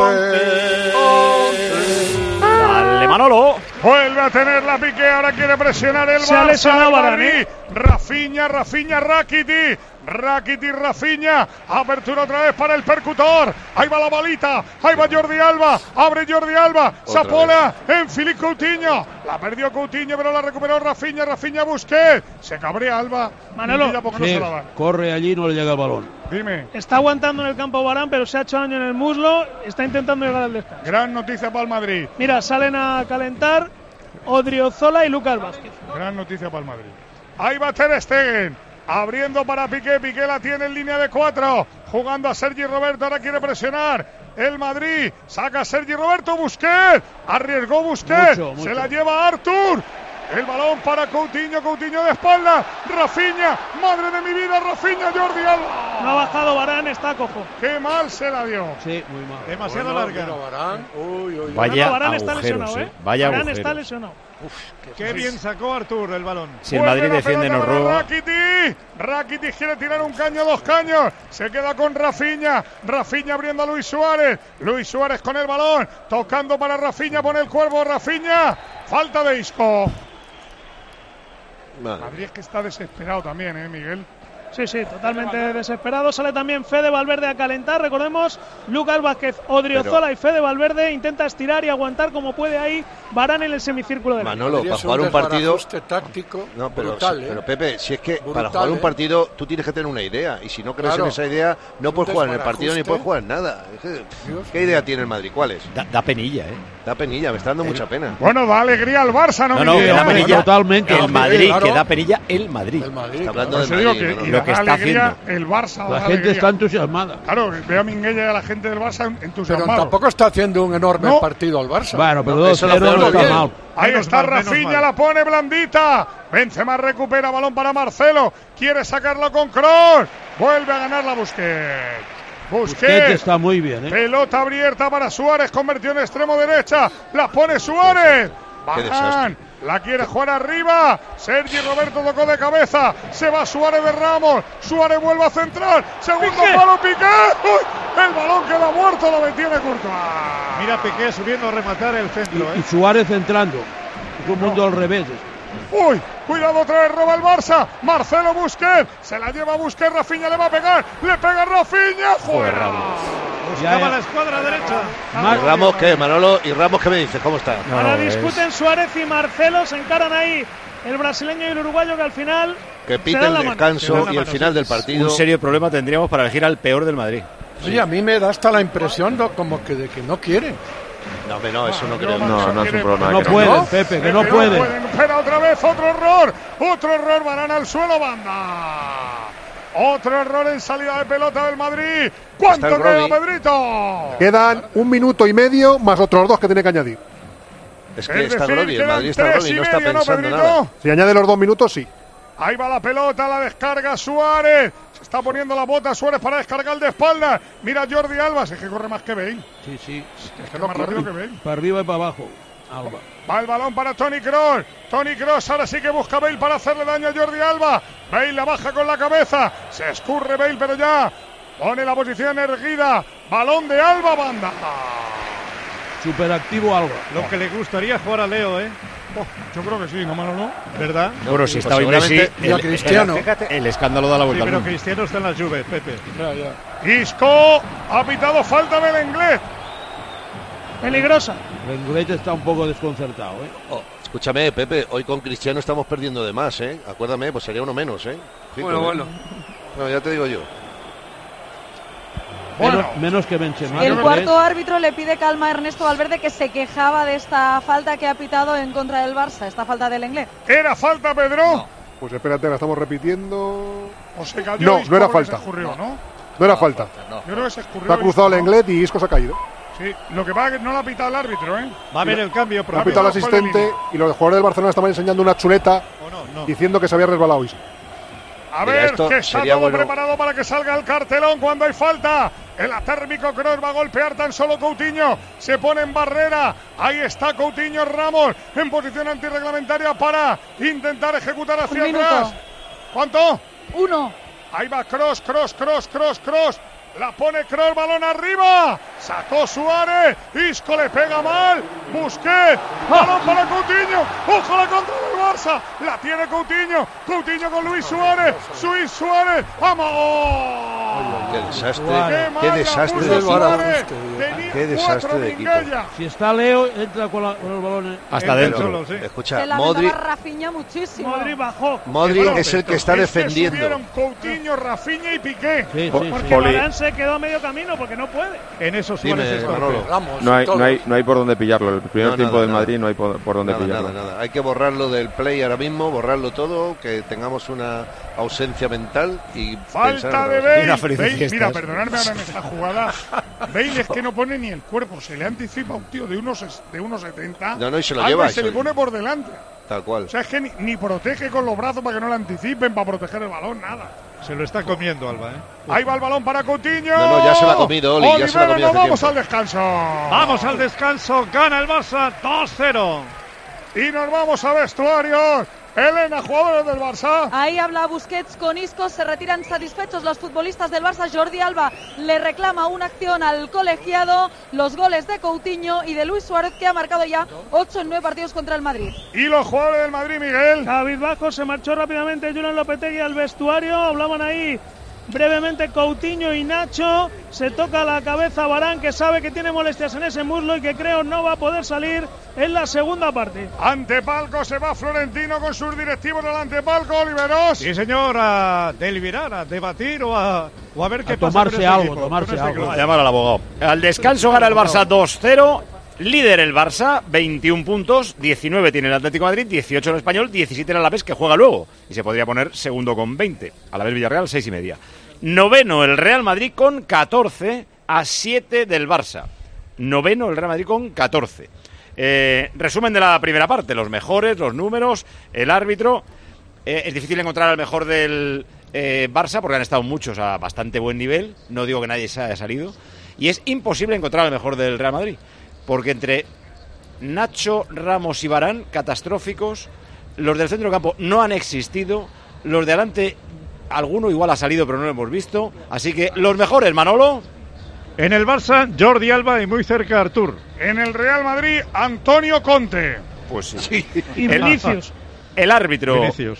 11. Dale, Manolo. Vuelve a tener la Piqué, ahora quiere presionar el Se ha Barça. lesionado Varane. Rafinha, Rakitic. Rafinha, apertura otra vez para el percutor, ahí va la balita, ahí va Jordi Alba, abre Jordi Alba, Sapola en Philippe Coutinho, la perdió Coutinho pero la recuperó Rafinha Busquets, se cabrea Alba, Manolo, mira porque no se la dan. Corre allí y no le llega el balón. Dime. Está aguantando en el campo Varane, pero se ha hecho daño en el muslo, está intentando llegar al descanso. Gran noticia para el Madrid. Mira, salen a calentar Odriozola y Lucas Vázquez. Gran noticia para el Madrid. Ahí va Ter Stegen. Abriendo para Piqué, Piqué la tiene en línea de 4, jugando a Sergi Roberto, ahora quiere presionar el Madrid, saca a Sergi Roberto, Busquets, arriesgó Busquets, Mucho. se la lleva Artur, el balón para Coutinho de espalda, Rafinha, madre de mi vida, Rafinha, Jordi Alba. No ha bajado Varane, está cojo. Qué mal se la dio. Sí, muy mal. Demasiado larga. Vaya Varane está agujeros, lesionado, Vaya Varane agujeros. está lesionado. Qué bien sacó Artur el balón. Si el Madrid defiende, nos roba. Rakitic quiere tirar un caño, 2 caños. Se queda con Rafinha abriendo a Luis Suárez con el balón, tocando para Rafinha, pone el cuerpo Rafinha. Falta de Isco. Madrid es que está desesperado también, Miguel. Sí, totalmente desesperado. Sale también Fede Valverde a calentar. Recordemos, Lucas Vázquez, Odriozola y Fede Valverde intenta estirar y aguantar como puede ahí Varane en el semicírculo de Manolo, para jugar un partido táctico no, pero, brutal, pero Pepe, si es que brutal, para jugar un partido tú tienes que tener una idea y si no crees en esa idea no puedes jugar en el partido ni puedes jugar en nada. ¿Qué idea tiene el Madrid? ¿Cuál es? Da penilla, Da penilla, me está dando mucha pena. Bueno, da alegría al Barça, ¿no? No, que da penilla totalmente. el Madrid, claro. que da penilla el Madrid. Está hablando del Digo Madrid. que, lo que está haciendo. El Barça. La gente está entusiasmada. Claro, ve a Minguella y a la gente del Barça entusiasmado. Pero tampoco está haciendo un enorme partido al Barça. Bueno, pero 2-0 no está mal. Ahí está Rafinha, la pone blandita. Benzema recupera balón para Marcelo. Quiere sacarlo con Kroos. Vuelve a ganar la Busquets. Busquets está muy bien, Pelota abierta para Suárez. Convirtió en extremo derecha. La pone Suárez. Qué Bajan. La quiere jugar arriba. Sergi Roberto tocó de cabeza. Se va Suárez de Ramos. Suárez vuelve a centrar. Segundo palo, Piqué. ¡Uy! El balón queda muerto. Lo detiene Courtois. Mira Piqué subiendo a rematar el centro. Y Suárez entrando. Es un mundo al revés. Uy, cuidado, otra vez roba el Barça. Marcelo Busquets, se la lleva Busquets, Rafinha le va a pegar, le pega Rafinha, fuera. Buscaba la escuadra derecha. ¿Y Ramos qué, Manolo? ¿Y Ramos qué me dices? ¿Cómo está? Ahora discuten Suárez y Marcelo, se encaran ahí el brasileño y el uruguayo, que al final que pite el descanso y el final del partido. Un serio problema tendríamos para elegir al peor del Madrid. Sí, a mí me da hasta la impresión como que de que no quieren. No, eso no creo. No es un problema. No pueden, Pepe, que no pueden. Espera otra vez, otro error, Varane al suelo, banda. Otro error en salida de pelota del Madrid. ¿Cuánto queda, Pedrito? Quedan 1 minuto y medio más otros 2 que tiene que añadir. Es que está Brody, el Madrid está Brody, no está pensando nada. Si añade los 2 minutos, sí. Ahí va la pelota, la descarga Suárez. Se está poniendo la bota Suárez para descargar de espaldas. Mira Jordi Alba, es que corre más que Bale. Sí. Es que es más rápido que Bale. Para arriba y para abajo. Alba. Va el balón para Toni Kroos. Toni Kroos ahora sí que busca Bale para hacerle daño a Jordi Alba. Bale la baja con la cabeza. Se escurre Bale, pero ya pone la posición erguida. Balón de Alba, banda. Superactivo Alba. Lo que le gustaría jugar a Leo, ¿eh? Yo creo que sí, no Manolo. ¿Verdad? Bueno, si está hoy Messi, Cristiano. El escándalo da la vuelta. Sí, pero Cristiano está en la Juve, Pepe. Isco ha pitado falta del inglés. peligrosa. El inglés está un poco desconcertado, ¿eh? Escúchame, Pepe, hoy con Cristiano estamos perdiendo de más, ¿eh? Acuérdame, pues sería uno menos, ¿eh? Bueno. No, ya te digo yo. Menos que Benzema. El cuarto árbitro le pide calma a Ernesto Valverde, que se quejaba de esta falta que ha pitado en contra del Barça, esta falta del inglés. ¿Era falta, Pedro? No. Pues espérate, la estamos repitiendo. O se cayó no era falta. No era falta. Yo creo que se escurrió. Se ha cruzado el inglés y Isco se ha caído. Sí, lo que pasa es que no lo ha pitado el árbitro, ¿eh? Va a haber el cambio. Lo ha pitado el asistente y los jugadores del Barcelona estaban enseñando una chuleta diciendo que se había resbalado Isco. A ver, que está todo preparado para que salga el cartelón cuando hay falta. El atérmico Kroos va a golpear tan solo Coutinho. Se pone en barrera. Ahí está Coutinho. Ramos en posición antirreglamentaria para intentar ejecutar hacia atrás. ¿Cuánto? 1. Ahí va Kroos. La pone Kroos, balón arriba. Sacó Suárez. Isco le pega mal. Busquets. Balón para Coutinho. Ojo la contra del Barça. La tiene Coutinho. Coutinho con Luis Suárez. ¡Vamos! ¡Qué desastre! ¡Qué desastre de equipo! ¡Qué desastre de equipo! Si está Leo, entra con los balones. Hasta dentro. Solo, sí. Escucha, Modric. Rafinha muchísimo. Modric bajó. Modric es el que está defendiendo. Subieron Coutinho, Rafinha y Piqué. Sí. Porque Varane se quedó a medio camino porque no puede. En eso Dime, Manolo. No hay por dónde pillarlo. El primer tiempo del Madrid no hay por dónde pillarlo. Nada. Hay que borrarlo del play ahora mismo, borrarlo todo, que tengamos una ausencia mental y falta de Bale. Mira, perdonadme ahora en esta jugada. Bale es que no pone ni el cuerpo, se le anticipa a un tío de 1,70. No, y se lo lleva. Y se le pone por delante. Tal cual. O sea, es que ni protege con los brazos para que no le anticipen, para proteger el balón, nada. Se lo está comiendo Alba, ¿eh? Ahí va el balón para Coutinho. No, ya se lo ha comido, Oli. Ya se lo ha comido. Vamos al descanso. Vamos al descanso. Gana el Barça 2-0. Y nos vamos a vestuarios. Elena, jugadores del Barça. Ahí habla Busquets con Isco, se retiran satisfechos los futbolistas del Barça. Jordi Alba le reclama una acción al colegiado. Los goles de Coutinho y de Luis Suárez, que ha marcado ya 8 en 9 partidos contra el Madrid. Y los jugadores del Madrid, Miguel. Cabizbajo, se marchó rápidamente Julen Lopetegui al vestuario. Hablaban ahí brevemente Coutinho y Nacho. Se toca la cabeza Varane, que sabe que tiene molestias en ese muslo y que creo no va a poder salir en la segunda parte. Antepalco, se va Florentino con sus directivos del antepalco, Oliveros. Sí, señor, a deliberar, a debatir o a ver qué pasa. Tomarse algo. A llamar al abogado. Al descanso gana el Barça 2-0. Líder el Barça, 21 puntos, 19 tiene el Atlético de Madrid, 18 el Español, 17 el Alavés, que juega luego. Y se podría poner segundo con 20. Alavés Villarreal, 6,5. Noveno el Real Madrid con 14, a 7 del Barça. Noveno el Real Madrid con 14. Resumen de la primera parte, los mejores, los números, el árbitro. Es difícil encontrar al mejor del Barça porque han estado muchos a bastante buen nivel. No digo que nadie se haya salido. Y es imposible encontrar al mejor del Real Madrid. Porque entre Nacho, Ramos y Varane, catastróficos. Los del centro del campo no han existido. Los de adelante, alguno igual ha salido, pero no lo hemos visto. Así que los mejores, Manolo. En el Barça, Jordi Alba y muy cerca Artur. En el Real Madrid, Antonio Conte. Pues sí. Y Vinicius. El árbitro,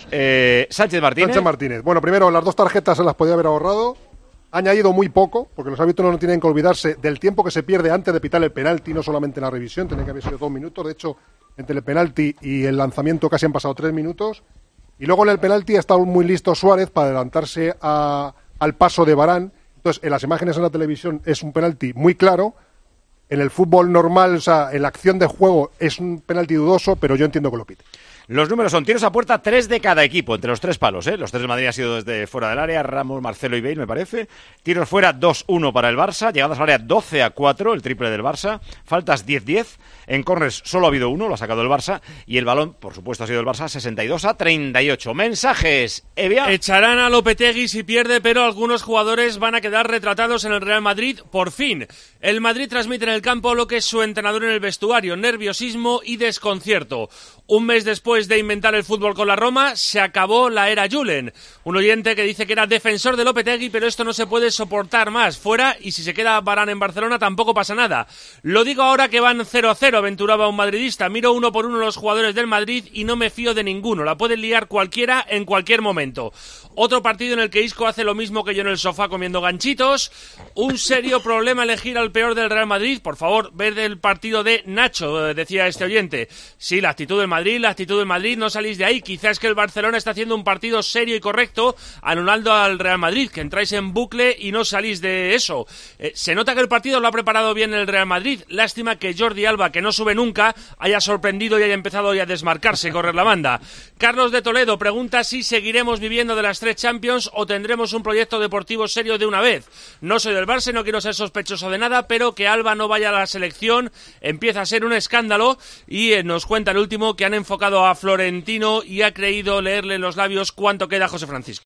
Sánchez Martínez. Bueno, primero, las 2 tarjetas se las podía haber ahorrado. Ha añadido muy poco, porque los árbitros no tienen que olvidarse del tiempo que se pierde antes de pitar el penalti, no solamente en la revisión, tiene que haber sido 2 minutos. De hecho, entre el penalti y el lanzamiento casi han pasado 3 minutos. Y luego en el penalti ha estado muy listo Suárez para adelantarse al paso de Varane. Entonces, en las imágenes en la televisión es un penalti muy claro. En el fútbol normal, o sea, en la acción de juego es un penalti dudoso, pero yo entiendo que lo pite. Los números son tiros a puerta, 3 de cada equipo, entre los 3 palos, ¿eh? Los 3 de Madrid han sido desde fuera del área, Ramos, Marcelo y Bale, me parece. Tiros fuera, 2-1 para el Barça. Llegadas al área, 12-4, el triple del Barça. Faltas, 10-10. En córners solo ha habido 1, lo ha sacado el Barça. Y el balón, por supuesto, ha sido el Barça, 62-38. Mensajes, Evia. Echarán a Lopetegui si pierde, pero algunos jugadores van a quedar retratados en el Real Madrid, por fin. El Madrid transmite en el campo lo que es su entrenador en el vestuario, nerviosismo y desconcierto. Un mes después de inventar el fútbol con la Roma, se acabó la era Julen. Un oyente que dice que era defensor de Lopetegui, pero esto no se puede soportar más. Fuera, y si se queda Varane en Barcelona tampoco pasa nada. Lo digo ahora que van 0-0, aventuraba un madridista. Miro uno por uno los jugadores del Madrid y no me fío de ninguno. La pueden liar cualquiera en cualquier momento. Otro partido en el que Isco hace lo mismo que yo en el sofá comiendo ganchitos. Un serio problema elegir al peor del Real Madrid. Por favor, ver el partido de Nacho, decía este oyente. Sí, la actitud del Madrid, no salís de ahí. Quizás que el Barcelona está haciendo un partido serio y correcto, anulando al Real Madrid, que entráis en bucle y no salís de eso. Se nota que el partido lo ha preparado bien el Real Madrid. Lástima que Jordi Alba, que no sube nunca, haya sorprendido y haya empezado ya a desmarcarse, correr la banda. Carlos de Toledo pregunta si seguiremos viviendo de las 3 Champions o tendremos un proyecto deportivo serio de una vez. No soy del Barça, no quiero ser sospechoso de nada, pero que Alba no vaya a la selección empieza a ser un escándalo. Y nos cuenta el último que han enfocado a Florentino y ha creído leerle en los labios cuánto queda José Francisco.